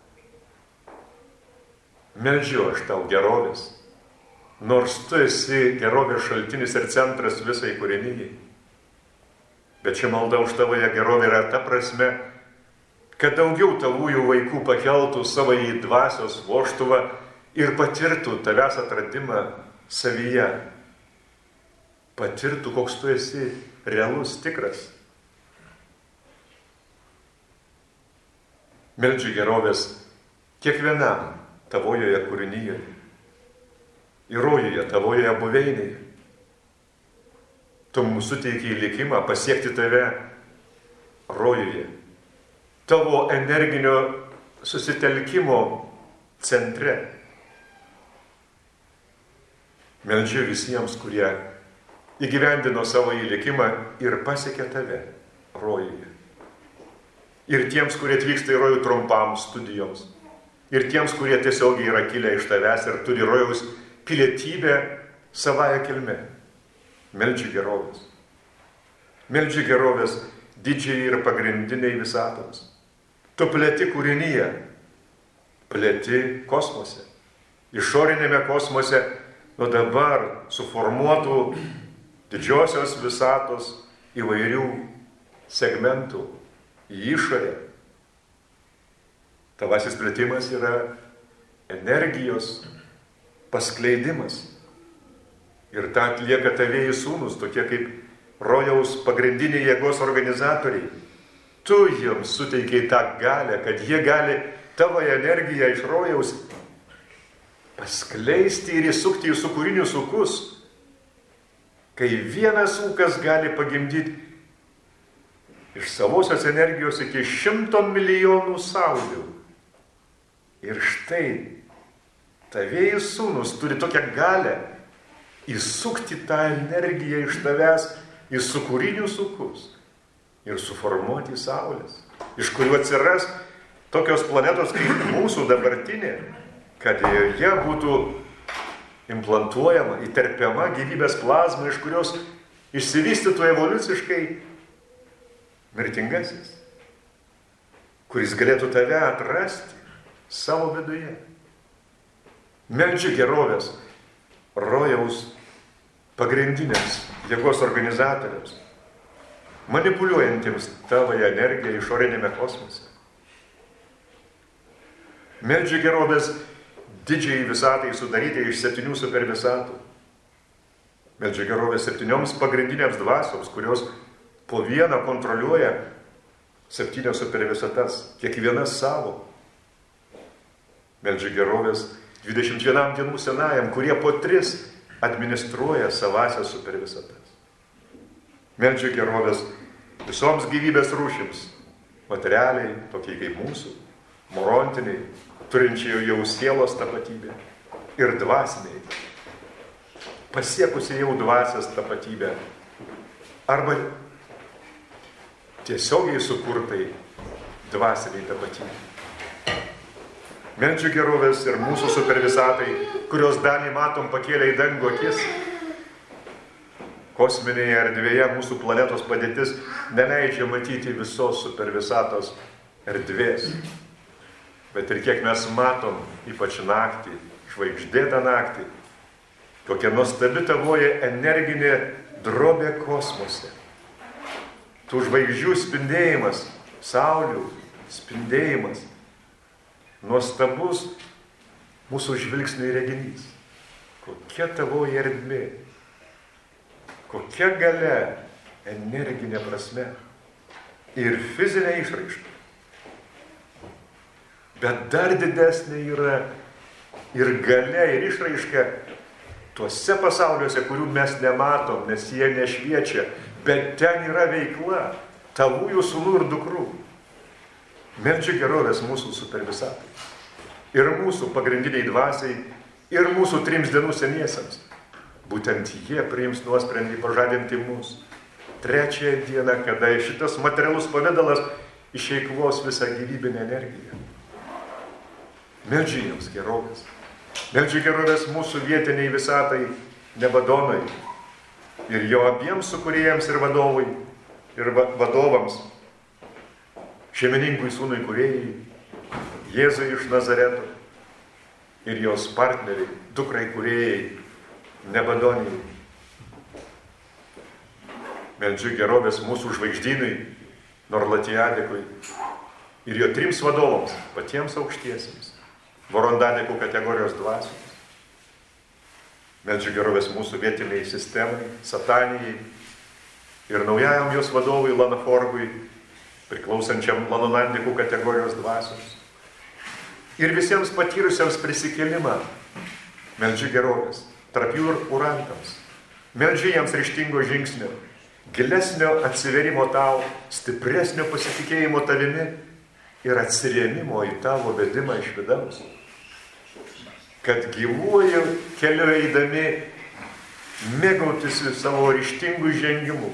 Meldžiu aš tau gerovės, nors tu esi gerovės šaltinis ir centras visai kūrinijai. Bet ši malda už tavoje gerovę yra ta prasme, kad daugiau tavųjų vaikų pakeltų savo į dvasios vožtuvą ir patirtų tavęs atradimą savyje. Patirtų, koks tu esi realus, tikras. Meldžiu gerovės kiekvienam tavojoje kūrinyje, ir rojuje, tavojoje buveinėje. Tu mums suteikiai likimą pasiekti tave rojuje, tavo energinio susitelkimo centre. Meldžiu visiems, kurie įgyvendino savo įlikimą ir pasiekė tave rojuje. Ir tiems, kurie atvyksta į rojų trumpam studijoms. Ir tiems, kurie tiesiogiai yra kilę iš tavęs ir turi rojaus pilietybę savąją kilmę. Meldžiu gerovės. Meldžiu gerovės didžiai ir pagrindiniai visatoms. Tu plėti kūrinyje, plėti kosmose. Išorinėme kosmose nuo dabar suformuotų didžiosios visatos įvairių segmentų į išorę. Tavasis plėtimas yra energijos paskleidimas. Ir tą atlieka tavieji sūnus, tokie kaip rojaus pagrindiniai jėgos organizatoriai. Tu jiems suteikiai tą galią, kad jie gali tavo energiją iš rojaus paskleisti ir įsukti į sukūrinius ūkus. Kai vienas ūkas gali pagimdyti iš savosios energijos iki 100 milijonų saulių. Ir štai tavieji sūnus turi tokią galę įsukti tą energiją iš tavęs į sukūrinius ūkus ir suformuoti saulės, iš kurių atsiras tokios planetos kaip mūsų dabartinė, kad joje būtų implantuojama, įterpiama gyvybės plazma, iš kurios išsivystytų evoliuciškai mirtingasis, kuris galėtų tave atrasti savo viduje. Meldžiu gerovės rojaus pagrindinėms jėgos organizatoriams. manipuliuojantiems tavąją energiją išorinėme kosmose. Meldžiu gerovės didžiai visatai sudaryti iš 7 supervisatų. Meldžiu gerovės 7 pagrindinėms dvasioms, kurios po vieną kontroliuoja 7 supervisatas, kiekvienas savo. Meldžiu gerovės 21 dienų senajam, kurie po 3 administruoja savasias supervisatas. Meldžiu gerovės visoms gyvybės rūšims, materialiai, tokiai kaip mūsų, morontiniai, turinčiai jau sielos tapatybę, ir dvasiniai, pasiekusi jau dvasios tapatybę, arba tiesiogiai sukurtai dvasiniai tapatybė. Meldžiu gerovės ir mūsų supervisatai, kurios dalį matom pakėlę į dangų akis. Kosminėje erdvėje mūsų planetos padėtis neleidžia matyti visos supervisatos erdvės. Bet ir kiek mes matom, ypač naktį, žvaigždėtą naktį, kokia nuostabi tavoji energinė drobė kosmose. Tų žvaigždžių spindėjimas, saulių spindėjimas, nuostabus mūsų žvilgsniui reginys. Kokia tavoji erdvė, kokia galia energinė prasme ir fizinė išraiška. Bet dar didesnė yra ir galia, ir išraiška tuose pasauliuose, kurių mes nematom, nes jie nešviečia, bet ten yra veikla tavųjų sūnų ir dukrų. Meldžiu gerovės mūsų supervisatai, ir mūsų pagrindiniai dvasiai, ir mūsų 3 dienų seniesiems. Būtent jie priims nuosprendį pažadinti mus 3 dieną, kada šitas materialus pavidalas išeikvos visą gyvybinę energiją. Meldžiu jiems gerovės. Meldžiu gerovės mūsų vietiniai visatai Nebadonai ir jo abiems sukūrėjams ir vadovui, ir vadovams, šeimininkui sūnui kūrėjai, Jėzui iš Nazareto ir jos partneriai, dukrai kūrėjai, Nebadonijai. Meldžiu gerovės mūsų žvaigždynui, Norlatijadikui ir jo 3 vadovams, patiems aukštiesiems, Vorondadikų kategorijos dvasioms. Meldžiu gerovės mūsų vietiniai sistemai, Satanijai ir naujajam jos vadovui Lanaforgui, priklausančiam Lanonandikų kategorijos dvasioms. Ir visiems patyrusiems prisikėlimą meldžiu gerovės, tarp jų ir urantams. Meldžiu jiems ryžtingo žingsnio, gilesnio atsiverimo tau, stipresnio pasitikėjimo tavimi ir atsirėmimo į tavo vedimą iš vidaus. Kad gyvuoju keliu eidami mėgautis savo ryžtingų žengimų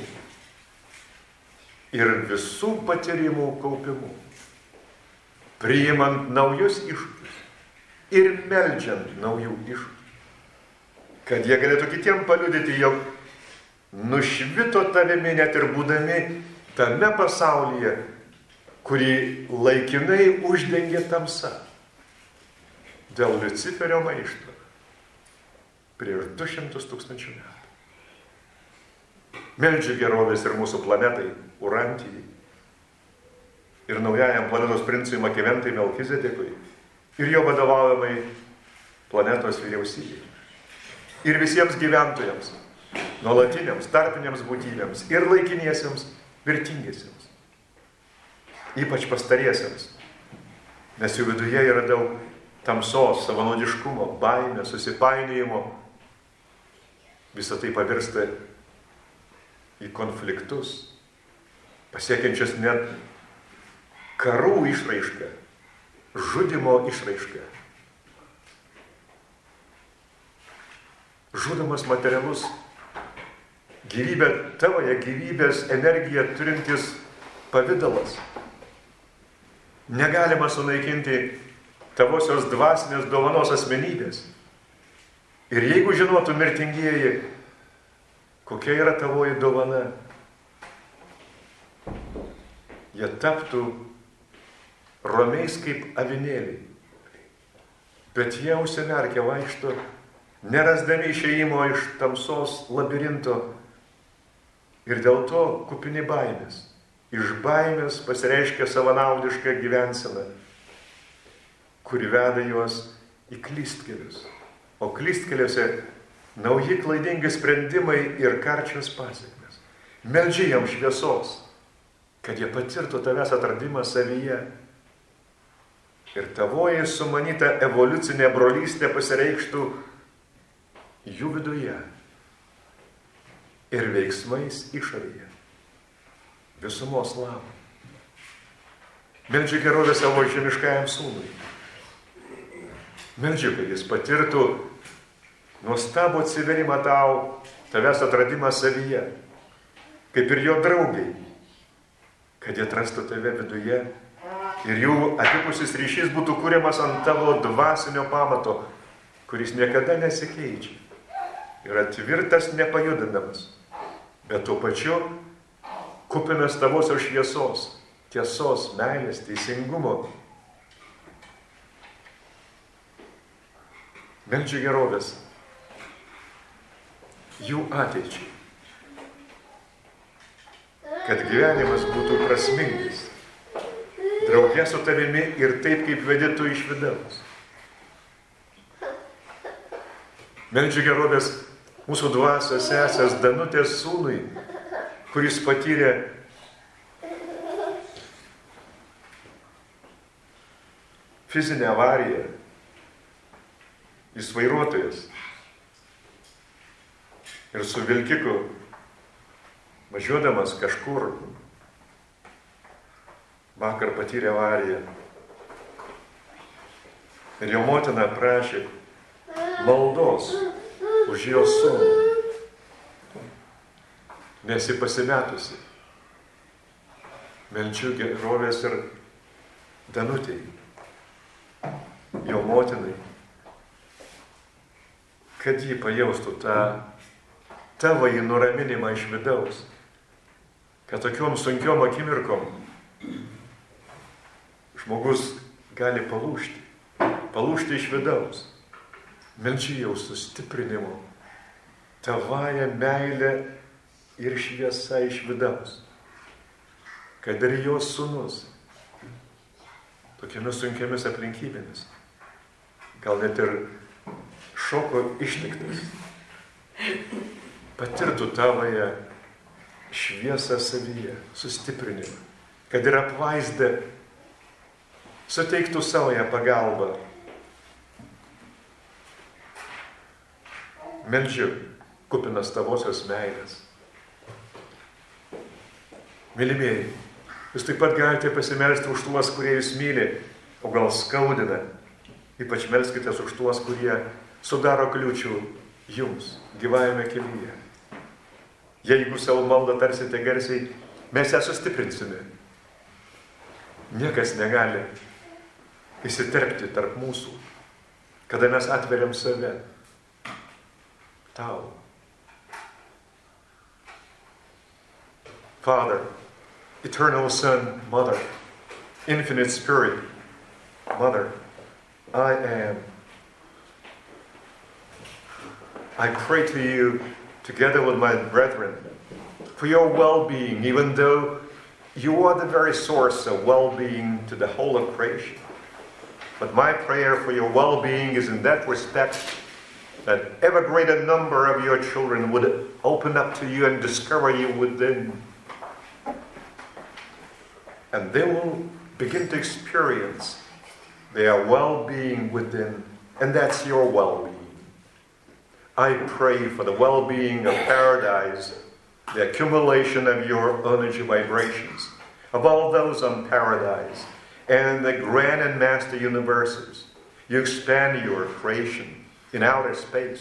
ir visų patyrimų kaupimų, priimant naujus iššūkius ir meldžiant naujų iššūkių, kad jie galėtų kitiem paliudyti, jog nušvito tavimi net ir būdami tame pasaulyje, kurį laikinai uždengė tamsa dėl Liuciferio maišto prieš 200 000 metų. Meldžiu gerovės ir mūsų planetai Urantijai ir naujajam planetos princui Makiventai Melchizedekui ir jo vadovaujamai planetos vyriausybei. Ir visiems gyventojams, nuolatiniams, tarpiniams būtybėms ir laikiniesiems, vertingiesiems. Ypač pastariesiems, nes jų viduje yra daug tamsos, savanaudiškumo, baimės, susipainiojimo. Visą tai pavirsta į konfliktus, pasiekiančias net karų išraišką, žudimo išraišką. Žudomas materialus, gyvybė, tavoje gyvybės energiją turintis pavidalas. Negalima sunaikinti tavosios dvasinės dovanos asmenybės. Ir jeigu žinotų mirtingieji, kokia yra tavoji dovana, jie taptų romiais kaip avinėliai. Bet jie užsimerkę vaikšto, nerasdami išėjimo iš tamsos labirinto ir dėl to kupini baimės. Iš baimės pasireiškia savanaudiška gyvensena, kuri veda juos į klystkelius. O klystkeliuose nauji klaidingi sprendimai ir karčios pasiekmes. Meldži jam šviesos, kad jie patirtų tavęs atradimą savyje. Ir tavoji sumanyta evoliucinė brolystė pasireikštų jų viduje ir veiksmais išorėje. Visumos labui. Meldžiu gerovę savo žemiškajam sūnui. Meldžiu, kad jis patirtų nuostabų atsiverimą tau, tavęs atradimą savyje, kaip ir jo draugai, kad jie atrastų tave viduje ir jų abipusis ryšys būtų kuriamas ant tavo dvasinio pamato, kuris niekada nesikeičia. Yra tvirtas, nepajudinamas, bet tuo pačiu kupinas tavosios šviesos, tiesos, meilės, teisingumo. Meldžiu gerovės jų ateičiai, kad gyvenimas būtų prasmingas, draugė su tavimi ir taip, kaip vedi tu iš vidaus. Meldžiu gerovės mūsų dvasios sesės Danutės sūnui, kuris patyrė fizinę avariją. Jis vairuotojas ir su vilkiku važiuodamas kažkur vakar patyrė avariją. Ir jo motina prašė maldos už jo sūnų, nes ji pasimetusi. Meldžiu gerovės ir Danutei, jo motinai, kad ji pajaustų tą tavąjį nuraminimą iš vidaus, kad tokiom sunkiom akimirkom žmogus gali palūžti iš vidaus. Meldžiu jau sustiprinimo, tavąją meilę ir šviesa iš vidaus, kad ir jos sūnus tokiamis sunkiamis aplinkybėmis, gal net ir šoko ištiktas, patirtų tavąją šviesą savyje, sustiprinimą, kad ir apvaizdę suteiktų savoje pagalbą. Meldžiu, kupinas tavosios meilės. Mylimieji, jūs taip pat galite pasimelsti už tuos, kurie jūs myli, o gal skaudina. Ypač melskitės už tuos, kurie sudaro kliūčių jums, gyvajame kelyje. Jeigu savo maldą tarsite garsiai, mes ją sustiprinsime. Niekas negali įsiterpti tarp mūsų, kada mes atveriam save tau. Father, eternal Son, Mother, infinite Spirit, Mother, I am. I pray to you, together with my brethren, for your well-being, even though you are the very source of well-being to the whole of creation. But my prayer for your well-being is in that respect that ever greater number of your children would open up to you and discover you within. And they will begin to experience their well-being within, and that's your well-being. I pray for the well-being of paradise, the accumulation of your energy vibrations, of all those on paradise, and the grand and master universes. You expand your creation in outer space.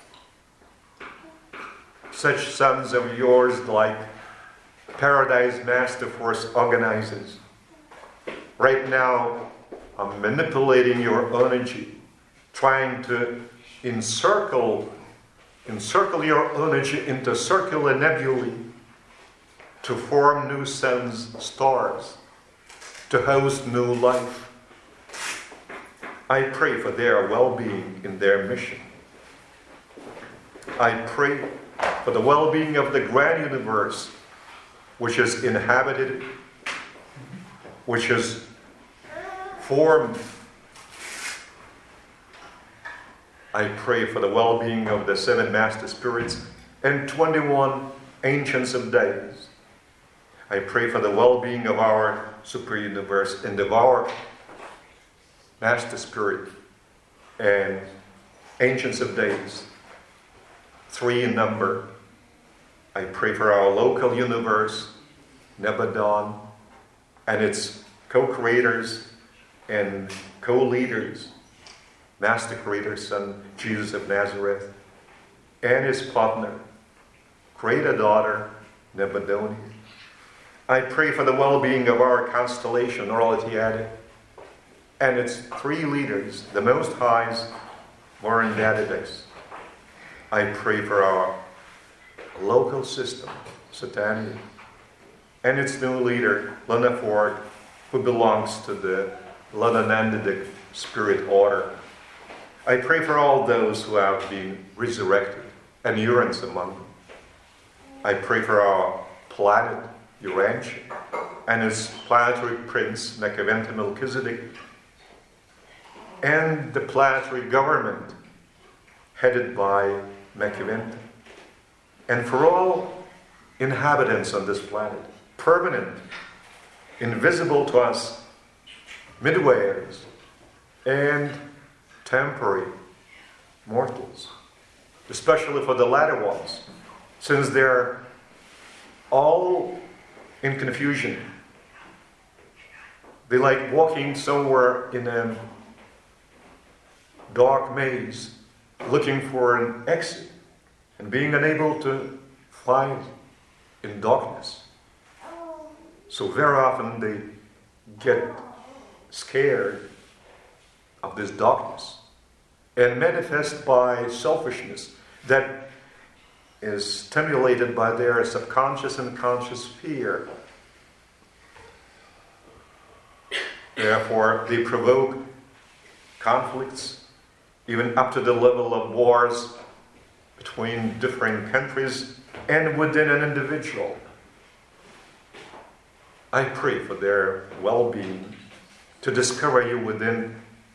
Such sons of yours like Paradise Master Force organizers. Right now, I'm manipulating your energy, trying to encircle your energy into circular nebulae to form new suns, stars, to host new life. I pray for their well-being in their mission. I pray for for the well-being of the grand universe, which is inhabited, which is formed. I pray for the well-being of the 7 Master Spirits and 21 Ancients of Days. I pray for the well-being of our super universe and of our Master Spirit and Ancients of Days, 3 in number. I pray for our local universe, Nebadon, and its co-creators and co-leaders, Master Creator, Son Jesus of Nazareth, and his partner, Creator Daughter, Nebadoni. I pray for the well-being of our constellation, Orlatiadic, and its 3 leaders, the Most High's Warren-Dadidix. I pray for our local system, Satania, and its new leader, Lena Ford, who belongs to the Lenanandidic spirit order. I pray for all those who have been resurrected, and Urans among them. I pray for our planet, Urantia, and its planetary prince, Nekaventa Melchizedek, and the planetary government, headed by Nekaventa. And for all inhabitants on this planet, permanent, invisible to us, midwayers, and temporary mortals, especially for the latter ones, since they're all in confusion. They like walking somewhere in a dark maze, looking for an exit, and being unable to find in darkness. So very often they get scared of this darkness and manifest by selfishness that is stimulated by their subconscious and conscious fear. Therefore, they provoke conflicts, even up to the level of wars between different countries and within an individual. I pray for their well-being, to discover you within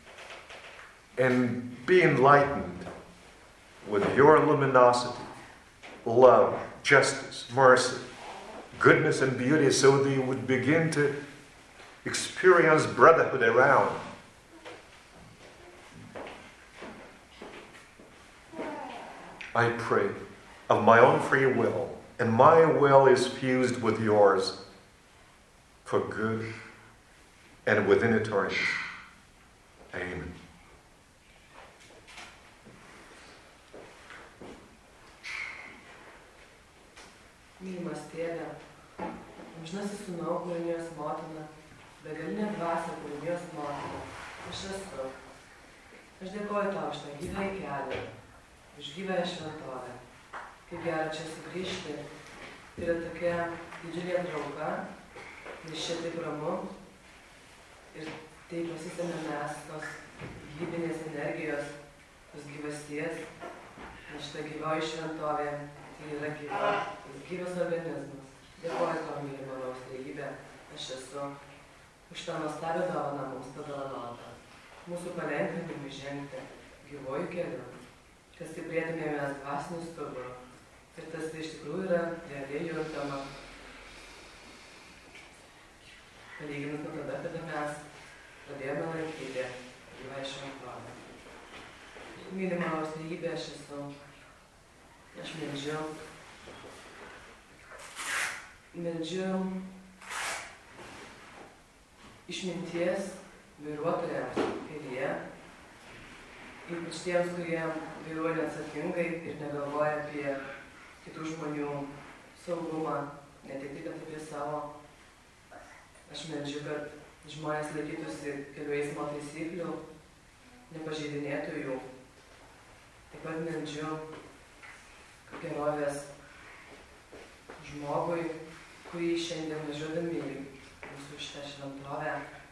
and be enlightened with your luminosity, love, justice, mercy, goodness, and beauty, so they would begin to experience brotherhood around. I pray of my own free will, and my will is fused with yours for good and within eternity. Amen. Mylimas Tėve, amžinasis Sūnau, kūrinijos motina, begalinė dvasia, kūrinijos motina, aš esu. Aš dėkoju tau už tą gyvąjį kelią, už gyvąją šventovę. Kaip gera čia sugrįžti, tai yra tokia didžiulė trauka, nes čia taip ramu ir taip pasisėmė mes tos gyvybinės energijos, tos gyvasties, nes šita gyvoji šventovė tai yra gyva, tas gyvas organizmas. Dėkoju tau, mylima Rojaus Trejybė, aš esu už tą nuostabią dovaną mums padovanotą, mūsų palengvinimui žengti gyvojų keliu, kad stiprėtumėmės dvasiniu stuburu. Ir tas tai iš tikrųjų yra realiai juntama. Palyginus nuo tada, kada mes pradėjome lankyti gyvąją šventovę. Mylima Rojaus Trejybė, aš esu. Aš meldžiu išminties vairuotojams kelyje, ypač tiems, kurie vairuoja neatsakingai ir negalvoja apie kitų žmonių saugumą, ne tik apie savo. Aš meldžiu, kad žmonės laikytųsi kelių eismo taisyklių, nepažeidinėtų jų. Taip pat meldžiu gerovės žmogui, kurį šiandien važiuodami į mūsų šitą šventovę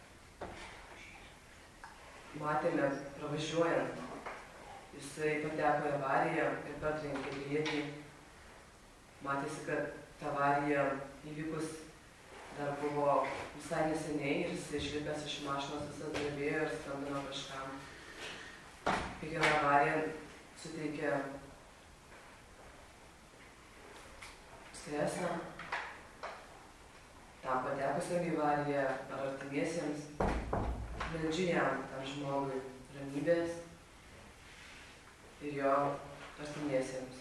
matėme pravažiuojant. Jisai pateko į avariją ir patrenkė briedį matėsi, kad ta avarija įvykus dar buvo visai neseniai ir jis išlipęs iš mašinos visas drebėjo ir skambino kažkam. Kiekviena avarija suteikia stresą. Tam patekusiam į avariją ar artimiesiems, meldžiu jam, tam žmogui, ramybės ir jo artimiesiems.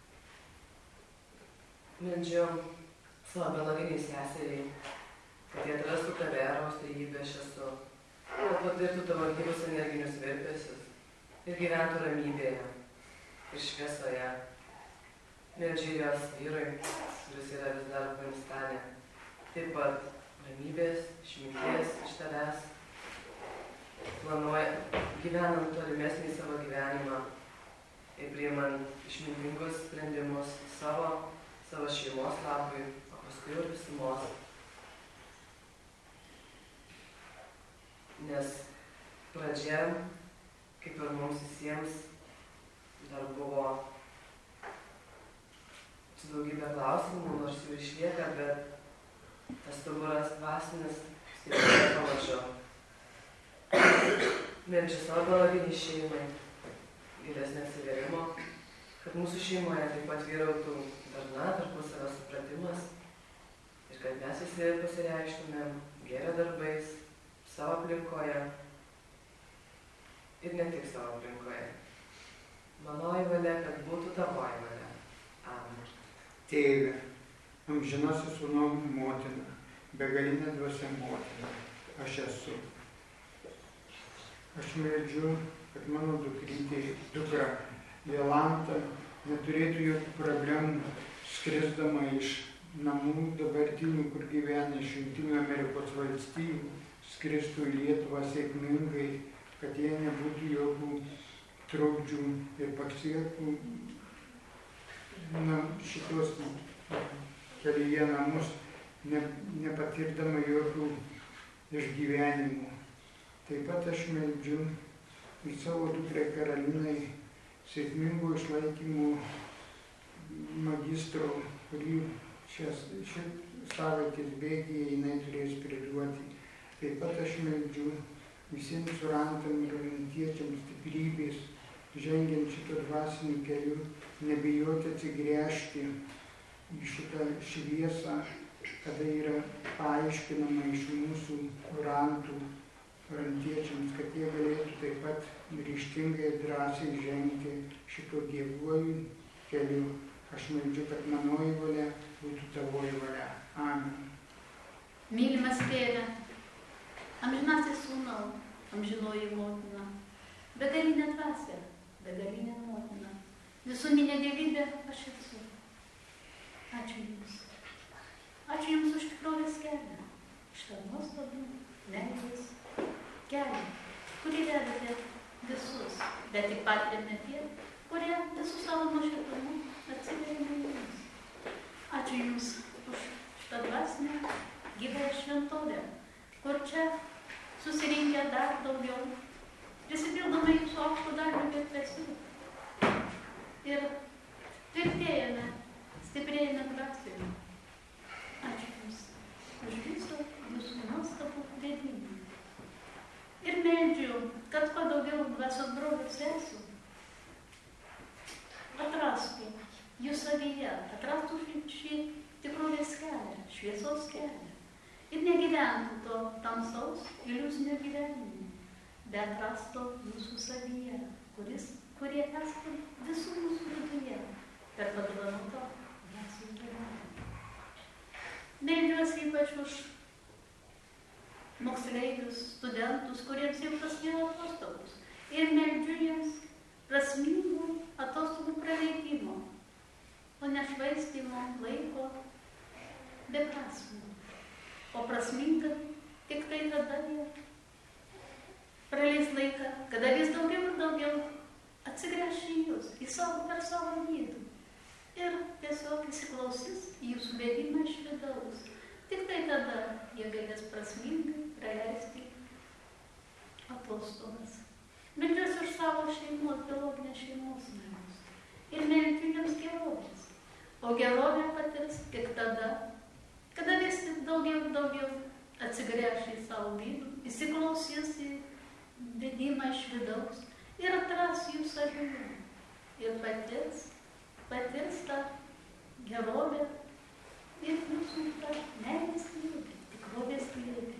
Meldžiu savo biologiniai seseriai, kad jie atrastų tave, Rojaus trejybę aš esu, kad patirtų tavo gyvus energinius virpesius ir gyventų ramybėje ir šviesoje. Meldžiu jos vyrui, kuris yra vis dar Afganistane, taip pat ramybės, išminties iš tavęs, gyvenant tolimesnį savo gyvenimą ir priimant išmintingus sprendimus savo šeimos labui, o paskui ir visumos. Nes pradžia, kaip ir mums visiems, dar buvo su daugybė klausimų, nors jų išlieka, bet tas stuburas dvasinis stiprėja pamažu. Meldžiu savo biologinei šeimai gilesnio atsivėrimo, kad mūsų šeimoje taip pat vyrautų darna, tarpusavio supratimas ir kad mes visi pasireikštumėm gėrio darbais savo aplinkoje ir ne tik savo aplinkoje. Manoji valia, kad būtų tavoji valia. Amen. Tėve, amžinasis sūnau motina, begalinė dvasia motina, aš esu. Aš meldžiu, kad mano dukra Jolanta neturėtų jokių problemų skrisdama iš namų dabartinių, kur gyvena iš Jungtinių Amerikos valstijų, skristų į Lietuvą sėkmingai, kad jie nebūtų jokių trukdžių ir pasiektų šitos kelyje namus, nepatirdama jokių išgyvenimų. Taip pat aš meldžiu į savo dukrę Karolinai sėkmingų išlaikymų magistro, kurį šias savaitės bėgyje jinai turės priduoti. Taip pat aš meldžiu visiems surantam ir orientiečiams stiprybės, žengiant šitą dvasinį keliu, nebijoti atsigręžti į šitą šviesą, kada yra paaiškinama iš mūsų orantų orantiečiams, kad jie galėtų taip pat ryžtingai ir drąsiai žengti šito dievuoju keliu. Aš meldžiu, kad manoji valia būtų tavoji valia. Amen. Mylimas tėve, amžinasis sūnau, amžinoji motina, begalinė dvasia, begalinė motina, visuminė dievybė aš esu. Ačiū Jums. Ačiū Jums už tikrovės kelią, šitą nuostabų, meilės kelią, kurį vedate visus, bet tik patiriame tie, kurie visų savo nuoširdumu atsiverėme Jums. Ačiū Jums už šitą dvasinę gyvąją šventovę, kur čia susirinkę dar daugiau, prisipildome Jūsų aukšto darbo virpesių ir tvirtėjame, stiprėjame dvasioje. Ačiū Jums už viso Jūsų nuostabų vedimą. Ir meldžiu, kad kuo daugiau dvasios brolių sesų atrastų jų savyje, atrastų šį tikrovės kelią, šviesos kelią ir negyventų to tamsaus iliuzinio gyvenimo, bet atrastų jūsų savyje, kurie esate visų mūsų viduje per padovanotą dvasios gyvenimą. Meldžiuosi ypač už moksleivius, studentus, kuriems jau prasidėjo atostogos. Ir meldžiu jiems prasmingų atostogų praleidimo, o ne švaistymo laiko beprasmio. O prasminga tik tai tada jie praleis laiką, kada vis daugiau ir daugiau atsigręš į Jūs, į savo per savo vidų. Ir tiesiog įsiklausys Jūsų vedimą iš vidaus. Tik tai tada jie galės prasmingai praleisti atostogas. Meldžiuosi už savo šeimos, biologinės šeimos narius. Ir meldžiu jiems gerovės. O gerovę patirs tik tada, kada vis daugiau ir daugiau atsigręš į savo vidų, įsiklausys į vedimą iš vidaus ir atras jų savyje. Ir patirs tą gerovę ir mūsų tą meilės klėpį, tikrovės klėpį.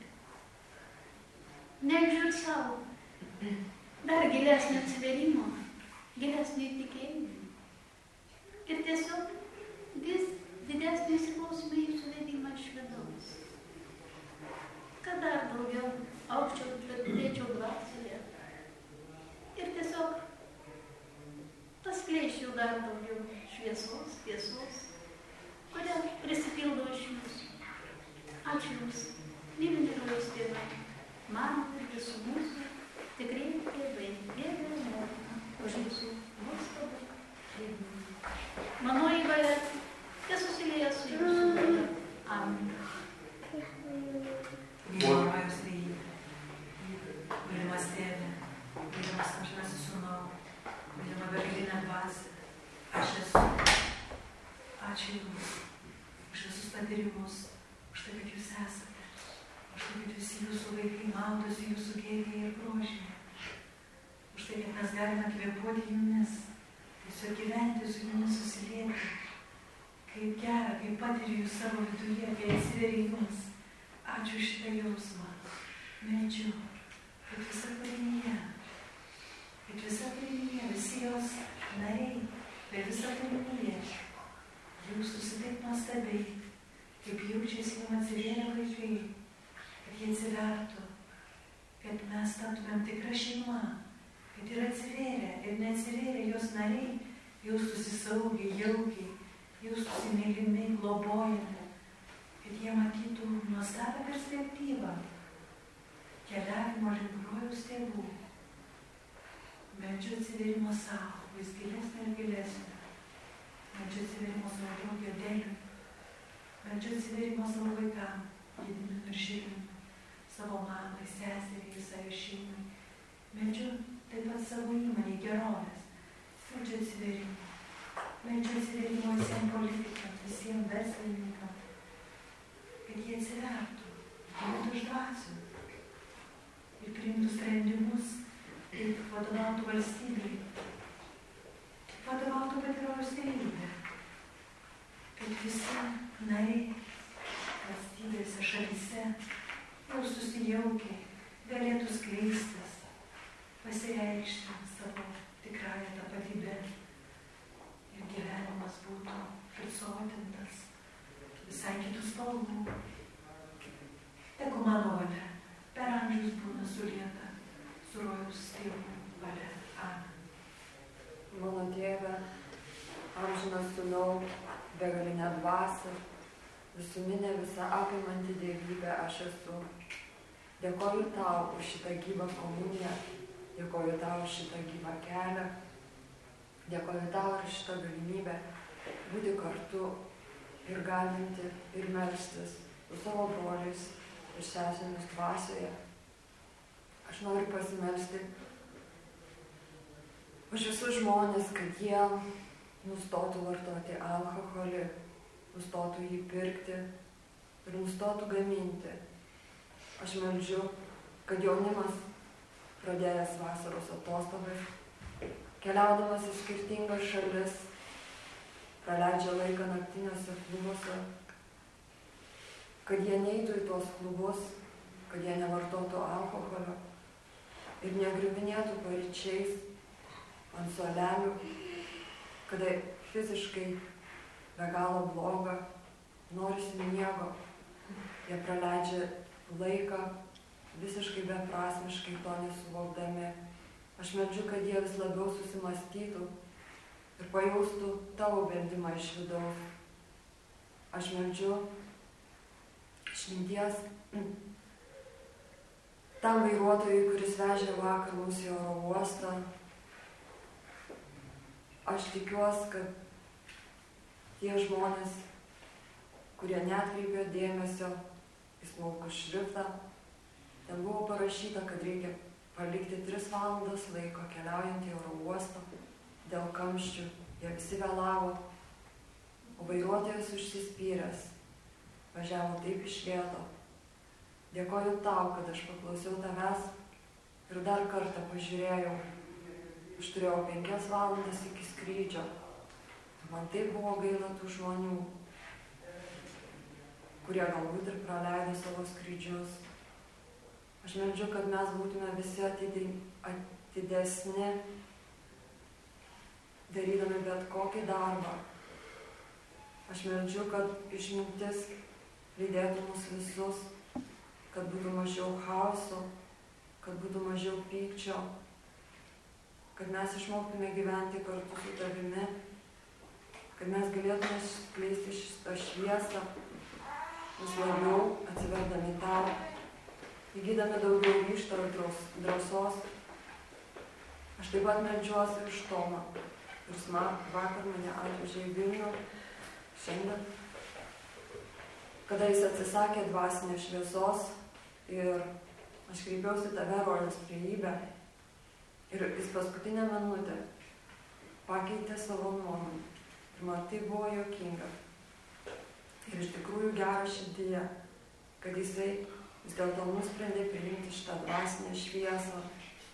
Nežiūr savo, dar gilesnio atsiverimo, gilesnio įtikėjimo. Ir tiesiog vis didesnį įsiklausimą į jūsų vedimą iš vidaus. Kad dar daugiau aukščiau tvirtėčiau dvasioje. Ir tiesiog paskleisčiau dar daugiau šviesos, tiesos, kuria prisipildo iš jūsų. Ačiū Jums, mylimi Rojaus tėvai, mano ir visų mūsų tikrieji tėvai, Dieve ir Motina, už Jūsų nuostabą šeimą. Manoji valia, susilieja su Jūsų valia. Amen. Mylimas Dieve, mylimas Tėve, mylimas amžinasis Sūnau, mylima begalinė dvasia, aš esu. Ačiū Jums už visus patyrimus, už tai, kad Jūs esate, už tai, kad visi Jūsų vaikai maudosi Jūsų gėryje ir grožyje, už tai, kad mes galime kvėpuoti Jumis, tiesiog gyventi su Jumis, susilieti. Kaip gera, kaip patiriu Jūs savo viduje, kai atsiveri Jums. Ačiū šitą jausmą. Meldžiu, kad visa kūrinyje, visi jos nariai, bet visa kūrinyje, jaustųsi taip nuostabiai, kaip jaučiasi Jums atsivėrę vaikai, kad jie atsivertų, kad mes taptumėm tikra šeima, kad ir atsivėrę, ir neatsivėrę jos nariai, jaustųsi saugiai, jaukiai, jaustųsi mylimi, globojami, kad jie matytų nuostabią perspektyvą keliavimo link Rojaus tėvų. Meldžiu atsiverimo savo, vis gilesnė ir gilesnė. Meldžiu atsiverimo savo draugio Deliui. Meldžiu atsiverimo savo vaikam, Gediminui ir Žilinui, savo mamai, seseriai, visai šeimai. Meldžiu taip pat savo įmonei gerovės. Meldžiu atsiverimo. Meldžiu atsiverimo visiems politikams, visiems verslininkams, kad jie atsivertų, būtų iš dvasių ir priimtų sprendimus, kaip vadovautų valstybei, kaip vadovautų pati Rojaus tėvybė, kad visi nariai valstybėse, šalyse jaustųsi jaukiai, galėtų skleistis, pasireikšti savo tikrąją tapatybę ir gyvenimas būtų prisotintas visai kitų spalvų. Tegu mano valia per amžius būna sulieta su Rojaus tėvų valia. Amen. Mano Tėve, amžinas Sūnau, begalinė dvasia, visuminė visa apimanti dievybė aš esu. Dėkoju Tau už šitą gyvą komuniją, dėkoju Tau už šitą gyvą kelią, dėkoju Tau už šitą galimybę būti kartu ir galinti ir melstis su savo broliais ir sesėmis dvasioje. Aš noriu pasimelsti už visus žmonės, kad jie nustotų vartoti alkoholį, nustotų jį pirkti ir nustotų gaminti. Aš meldžiu, kad jaunimas, pradėjęs vasaros atostogas, keliaudamas į skirtingas šalis, praleidžia laiką naktiniuose klubuose, kad jie neitų į tuos klubus, kad jie nevartotų alkoholio ir negriuvinėtų paryčiais ant suolelių, kada fiziškai be galo bloga, norisi miego, jie praleidžia laiką visiškai beprasmiškai, to nesuvokdami. Aš meldžiu, kad jie vis labiau susimastytų ir pajaustų Tavo bendimą iš vidaus. Aš meldžiu išminties tam vairuotojui, kuris vežė vakar mus į oro uostą. Aš tikiuosi, kad tie žmonės, kurie neatkreipė dėmesio į smulkų šriftą, ten buvo parašyta, kad reikia palikti 3 valandas laiko keliaujant į oro uostą. Dėl kamščių jie visi vėlavo, o vairuotojas užsispyręs. Važiavo taip iš lėto. Dėkoju tau, kad aš paklausiau tavęs ir dar kartą pažiūrėjau. Aš turėjau 5 valandas iki skrydžio. Man taip buvo gaila tų žmonių, kurie galbūt ir praleido savo skrydžius. Aš meldžiu, kad mes būtume visi atidesni, darydami bet kokį darbą. Aš meldžiu, kad išmintis lydėtų mus visus, kad būtų mažiau chaoso, kad būtų mažiau pykčio, kad mes išmoktume gyventi kartu su tavimi, kad mes galėtume skleisti šitą šviesą, vis labiau atsiverdami tau, įgydami daugiau ryžto ir drąsos. Aš taip pat meldžiuosi už Tomą, kuris vakar mane atvežė į Vilnių, šiandien, kada jis atsisakė dvasinės šviesos ir aš kreipiausi tave rolės trejybę ir jis paskutinę minutę pakeitė savo nuomonę. Ir man tai buvo juokinga. Ir iš tikrųjų gera širdyje, kad jisai vis dėlto nusprendė priimti šitą dvasinę šviesą.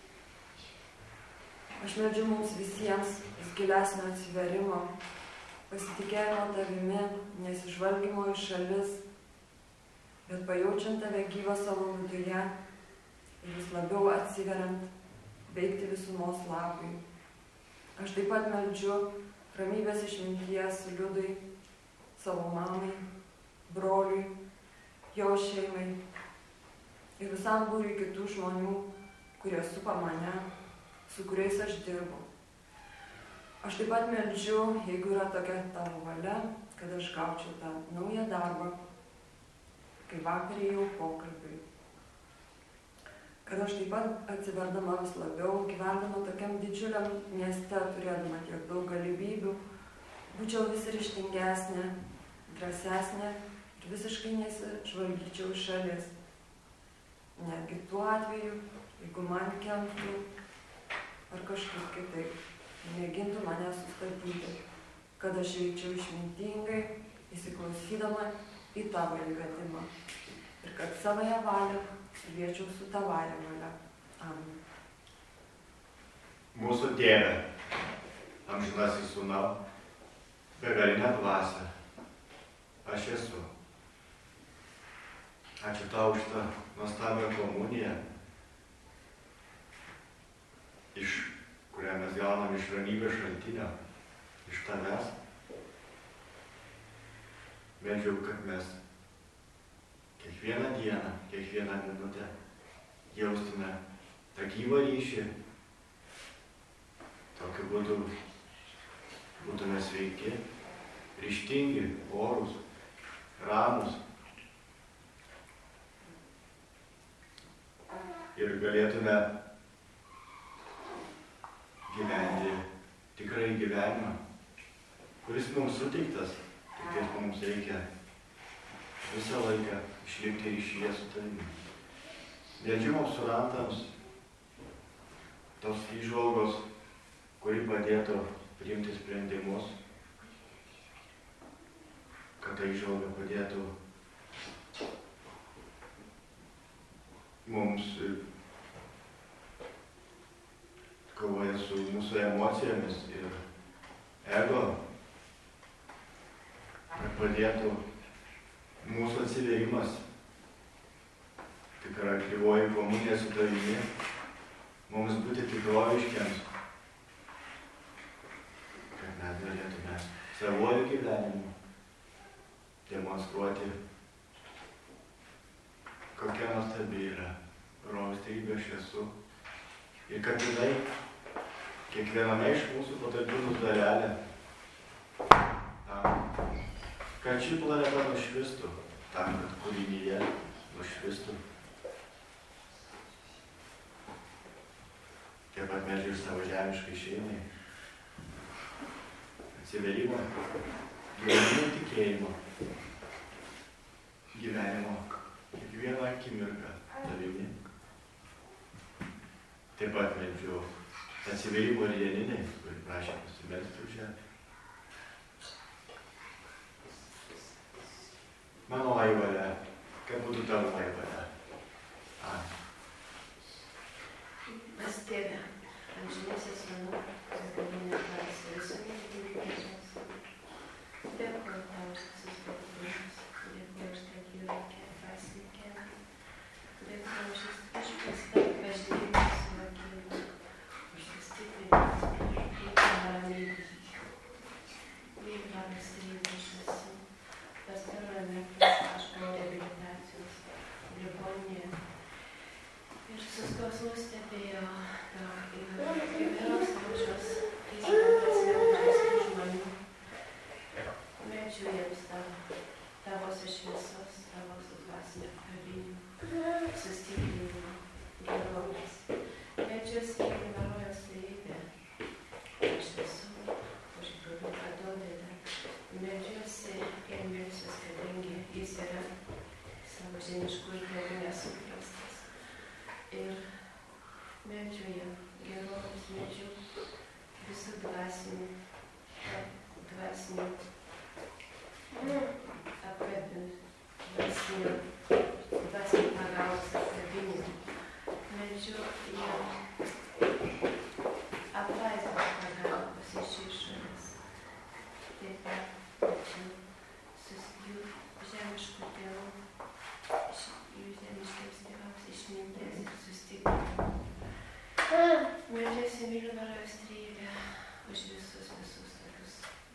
Aš meldžiu mums visiems vis gilesnio atsiverimo, pasitikėjimo tavimi, nesižvalgymo į šalis, bet pajaučiant tave gyvą savo viduje ir vis labiau atsiveriant veikti visumos labui. Aš taip pat meldžiu ramybės išminties Liudui, savo mamai, broliui, jo šeimai ir visam būriui kitų žmonių, kurie supa mane, su kuriais aš dirbu. Aš taip pat meldžiu, jeigu yra tokia tavo valia, kad aš gaučiau tą naują darbą, kai vakar ėjau pokalbiui. Kad aš taip pat atsiverdama vis labiau, gyvendama tokiam didžiuliam mieste, turėdama tiek daug galimybių, būčiau vis ryžtingesnė, drąsesnė ir visiškai nesižvalgyčiau į šalis. Netgi tuo atveju, jeigu man kenktų ar kažkaip kitaip, mėgintų mane sustabdyti, kad aš veikčiau išmintingai, įsiklausydama į tavo įvedimą ir kad savąją valią suliečiau su tavąja valia. Amen. Mūsų Tėve, amžinasis Sūnau, begalinė dvasia, aš esu. Ačiū tau už tą nuostabią komuniją, kurią mes gaunam iš ramybės šaltinio, iš tavęs. Meldžiau, kad mes kiekvieną dieną, kiekvieną minutę jaustume tą gyvą ryšį. Tokiu būdu būtume sveiki, ryžtingi, orūs, ramūs. Ir galėtume gyventi tikrai gyvenimą, kuris mums suteiktas, tik mums reikia visą laiką išlikti ryšyje su tavimi. Meldžiu mums surantams tos įžvalgos, kuri padėtų priimti sprendimus, kad ta įžvalga padėtų mums kovoja su mūsų emocijomis ir ego, kad padėtų mūsų atsivėrimas, tikra gyvoji komunija su tavimi, mums būti tikroviškiams, kad mes galėtume savuoju gyvenimu demonstruoti, kokia nuostabi yra rojaus trejybė aš esu. Ir kad jinai kiekviename iš mūsų patalpinus dalelę tam, kad ši planeta nušvistų, tam, kad kūrinyje nušvistų. Taip pat meldžiu ir savo žemiškai šeimai. Atsiverimo, gyvenimo tikėjimo, gyvenimo kiekvieną akimirką tavimi. Taip pat meldžiu atsiverimo ir Janinai, kuri prašė pasimelsti už ją. manoji valia, kad būtų tavoji valia. Amen. Pas Tėve, amžinasis mano, begalinė dvasia, visuomet gyvybės. Dėkuoju tau už visus patirimus, dėkuoju už tą gyvybę, dvasinį kelią. Dėkuoju už išpūstą pažinimą suvokimą, už sustiprinimus, ramybę. Vykdomas rytas esu, pastaruoju metu aš buvau reabilitacijos ligoninėje. Ir su skausmu stebėjo įvairaus amžiaus fizikos prasme žmonių. Meldžiu jiems tavosios šviesos, tavosios dvasinio apkabinimo, sustiprinimo, gerovės. Meldžiuosi kiekvieną rojaus dorybę, už visų, už grūdų padovydą. Meldžiuosi ir melsiuos, kadangi jis yra savo žemiškųjų tėvų nesuprastas. Ir meldžiu jam gerovės, meldžiu visų dvasinių apkabinimų, dvasinių pagalbos apkabinimų. Meldžiu jam apvaizdos pagalbos iš išorės. Taip pat meldžiu jų žemiškų tėvų, jų žemiškiems tėvams išminties ir sustiprinimo. Meldžiuosi mylima rastrybė už visus tokius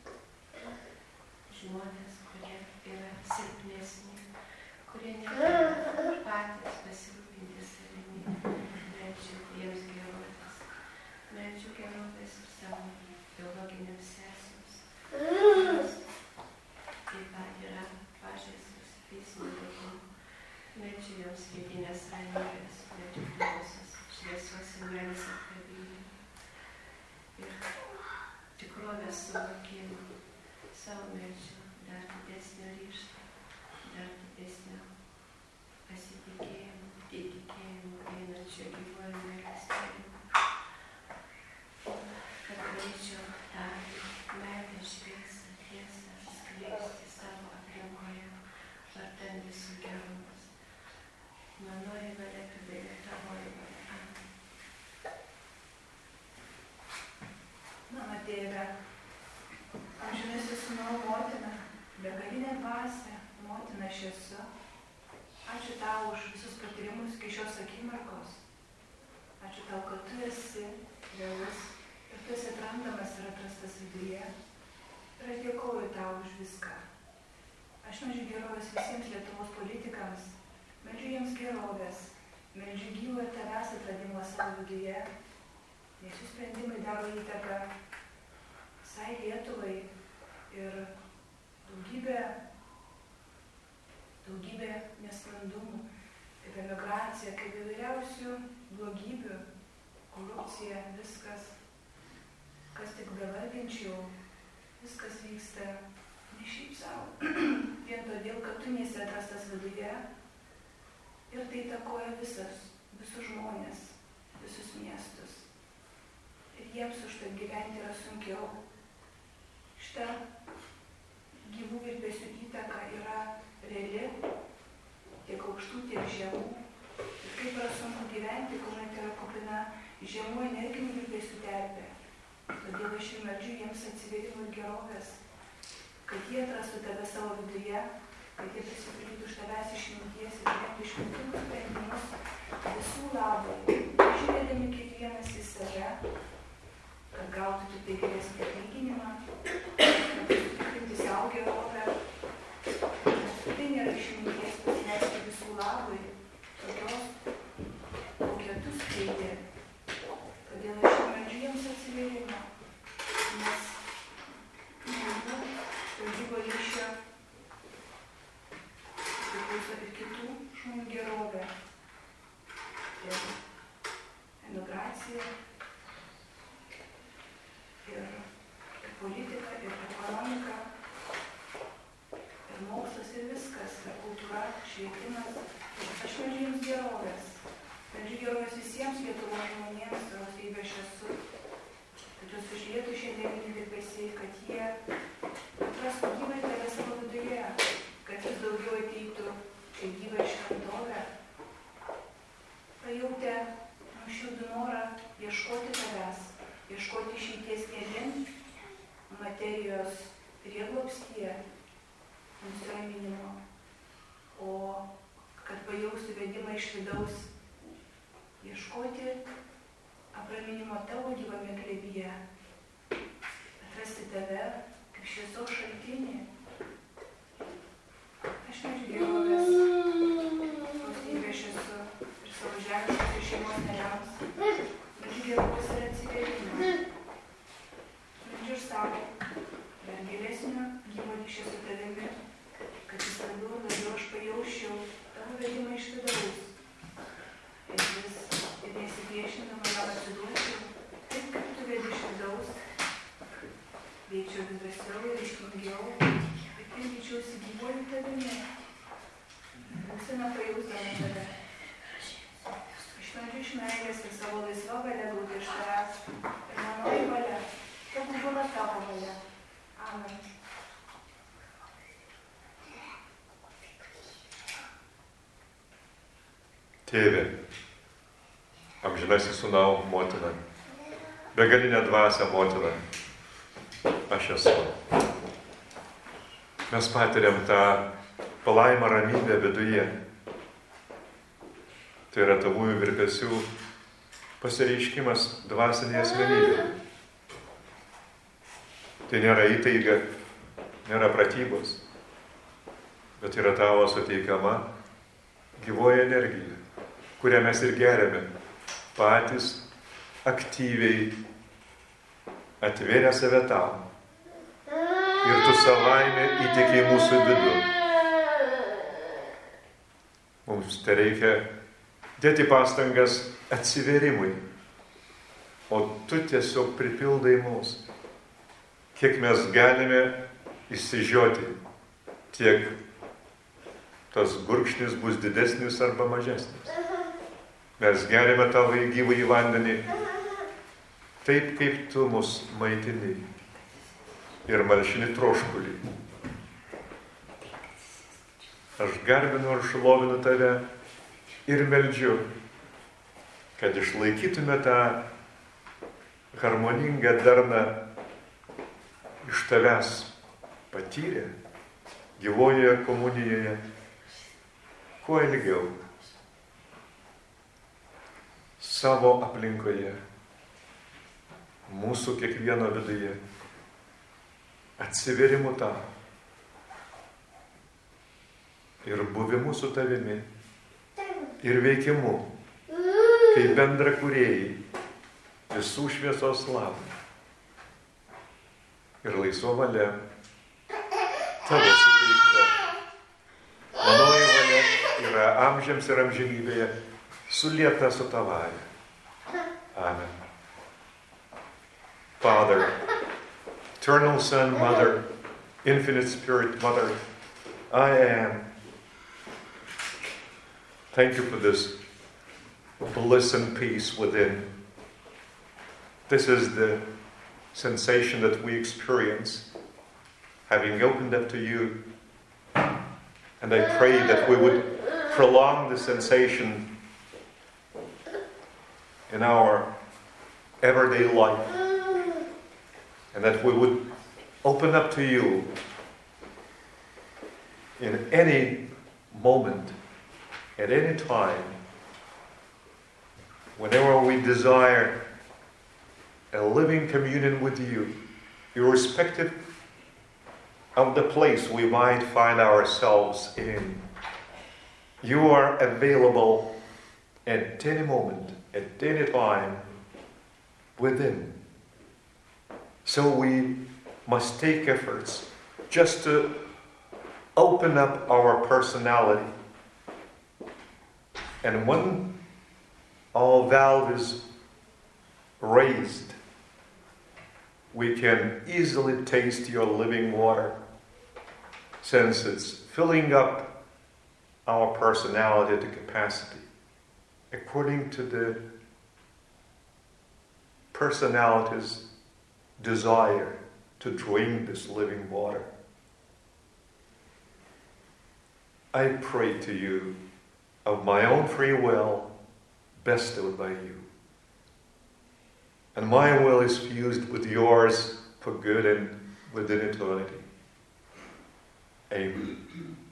žmonės, kurie yra silpnesni, kurie negali patys pasirūpinti savimi. Meldžiu jiems gerovės. Meldžiu gerovės ir savo biologiniams sesėms. Jos taip pat yra pažeistos fizinių ligų. Meldžiu joms vidinės ramybės, meldžiu dvasios, šviesos ir meilės apkabinimo. Ir tikrovės suvokimo. Savo meldžiu dar didesnio ryžto, dar didesnio pasitikėjimo, įtikėjimo, einančio gyvuoju meilės keliu. Kad galėčiau tą meilę, šviesą, tiesą skleisti savo aplinkoje, vardan visų gerumus. Manoji valia, kabėlė tavoji valia. Amen. Mano Tėve, amžinasis sūnau motina, begalinė dvasia, motina aš esu. Ačiū tau už visus patyrimus iki šios akimirkos. Ačiū tau, kad tu esi realus ir tu esi atrandamas ir atrastas viduje. Ir aš dėkoju tau už viską. Aš meldžiu gerovės visiems Lietuvos politikams, meldžiu jiems gerovės, meldžiu gyvo ir tavęs atradimo savo viduje, nes jų sprendimai daro įtaką visai Lietuvai ir daugybė nesklandumų, kaip emigracija, kaip įvairiausių blogybių, korupcija, viskas, kas tik bevardinčiau, viskas vyksta ne šiaip savo, vien todėl, kad tu nesi atrastas viduje ir tai įtakoja visus žmonės, visus miestus. Ir jiems už tai gyventi yra sunkiau. Šita gyvų virpesių įtaka yra reali, tiek aukštų, tiek žemų. Ir kaip yra sunku gyventi, kuomet yra kupina žemų energinių virpesių terpė. Todėl aš ir meldžiu jiems atsiverimo ir gerovės, kad jie atrastų tave savo viduje, kad jie prisipildytų iš tavęs išminties ir priimtų išmintingus sprendimus visų labui, žiūrėdami kiekvienas į save, kad gautų tik tai geresnį atlyginimą, kad užtikrinti savo gerovę. Tai nėra išminties pasileisti visų labui, tokios, kokią tu skleidi. Todėl aš meldžiu jiems atsiverimo, nes gyvo ryšio priklauso ir kitų žmonių gerovė. Ir emigracija, ir politika, ir ekonomika, ir mokslas, ir viskas, ir kultūra, švietimas. Aš meldžiu jums gerovės. Meldžiu gerovės visiems Lietuvos žmonėms, kurios teibė aš esu. Kad jūs užlietų šiandieninį virpesiai, kad jie atrastų gyvai tave savo viduje, kad kad vis daugiau ateitų į gyvą šventovę, pajautė nuoširdų norą ieškoti tavęs, ieškoti išeities ne vien materijos prieglobstyje, nusiraminimo, o kad pajaustų vedimą iš vidaus, ieškoti apraminimo tavo gyvame glėbyje, atrasti tave kaip šviesos šaltinį. Aš nežiūrėjau, valstybė aš esu ir savo žemiškos ir šeimos nariams, bet gerovės ir atsivėrimą. Meldžiu ir savo, dar gilesnio gyvo ryšio su tavimi, kad vis labiau aš pajausčiau tavo vedimą iš vidaus. Ir nesipriešindama jam atsiduočiau, taip kaip tu vedi iš vidaus, veikčiau vis drąsiau ir iškingiau, ir pildyčiausi gyvuoju tavimi, būsena pajausdama tave. Aš meldžiu iš meilės ir savo laisvą valią gauti iš tavęs, ir manoji valia, tegu būna tavo valia. Amen. Tėve, amžinasis Sūnau motina, begalinė dvasia motina, aš esu. Mes patiriam tą palaimą ramybę viduje. Tai yra tavųjų virpesių pasireiškimas dvasinėje asmenybėje. Tai nėra įtaiga, nėra pratybos, bet yra tavo suteikiama gyvoji energija, kurią mes ir geriame patys aktyviai atvėrę save tau. Ir tu savaime įtikėjai mūsų vidų. Mums tai reikia dėti pastangas atsivėrimui, o tu tiesiog pripildai mus. Kiek mes galime išsižioti, tiek tas gurkšnis bus didesnis arba mažesnis. Mes geriame tavo gyvąjį vandenį taip, kaip tu mus maitini ir malšini troškulį. Aš garbinu ir šlovinu tave ir meldžiu, kad išlaikytume tą harmoningą darną iš tavęs patyrę gyvojoje komunijoje kuo ilgiau savo aplinkoje, mūsų kiekvieno viduje, atsivėrimu tau ir buvimu su tavimi ir veikimu kaip bendra kūrėjai visų šviesos labui. Ir laisva valia tavo suteikta. Manoji valia yra amžiams ir amžinybėje sulieta su tavąja. Amen. Father, Eternal Son, Mother, Infinite Spirit, Mother, I am. Thank you for this bliss and peace within. This is the sensation that we experience, having opened up to you. And I pray that we would prolong the sensation in our everyday life, and that we would open up to you in any moment, at any time, whenever we desire a living communion with you, irrespective of the place we might find ourselves in. You are available at any moment, at any time, within. So we must take efforts just to open up our personality. And when our valve is raised, we can easily taste your living water, since it's filling up our personality to capacity, according to the personality's desire to drink this living water. I pray to you of my own free will, bestowed by you. And my will is fused with yours for good and within eternity. Amen.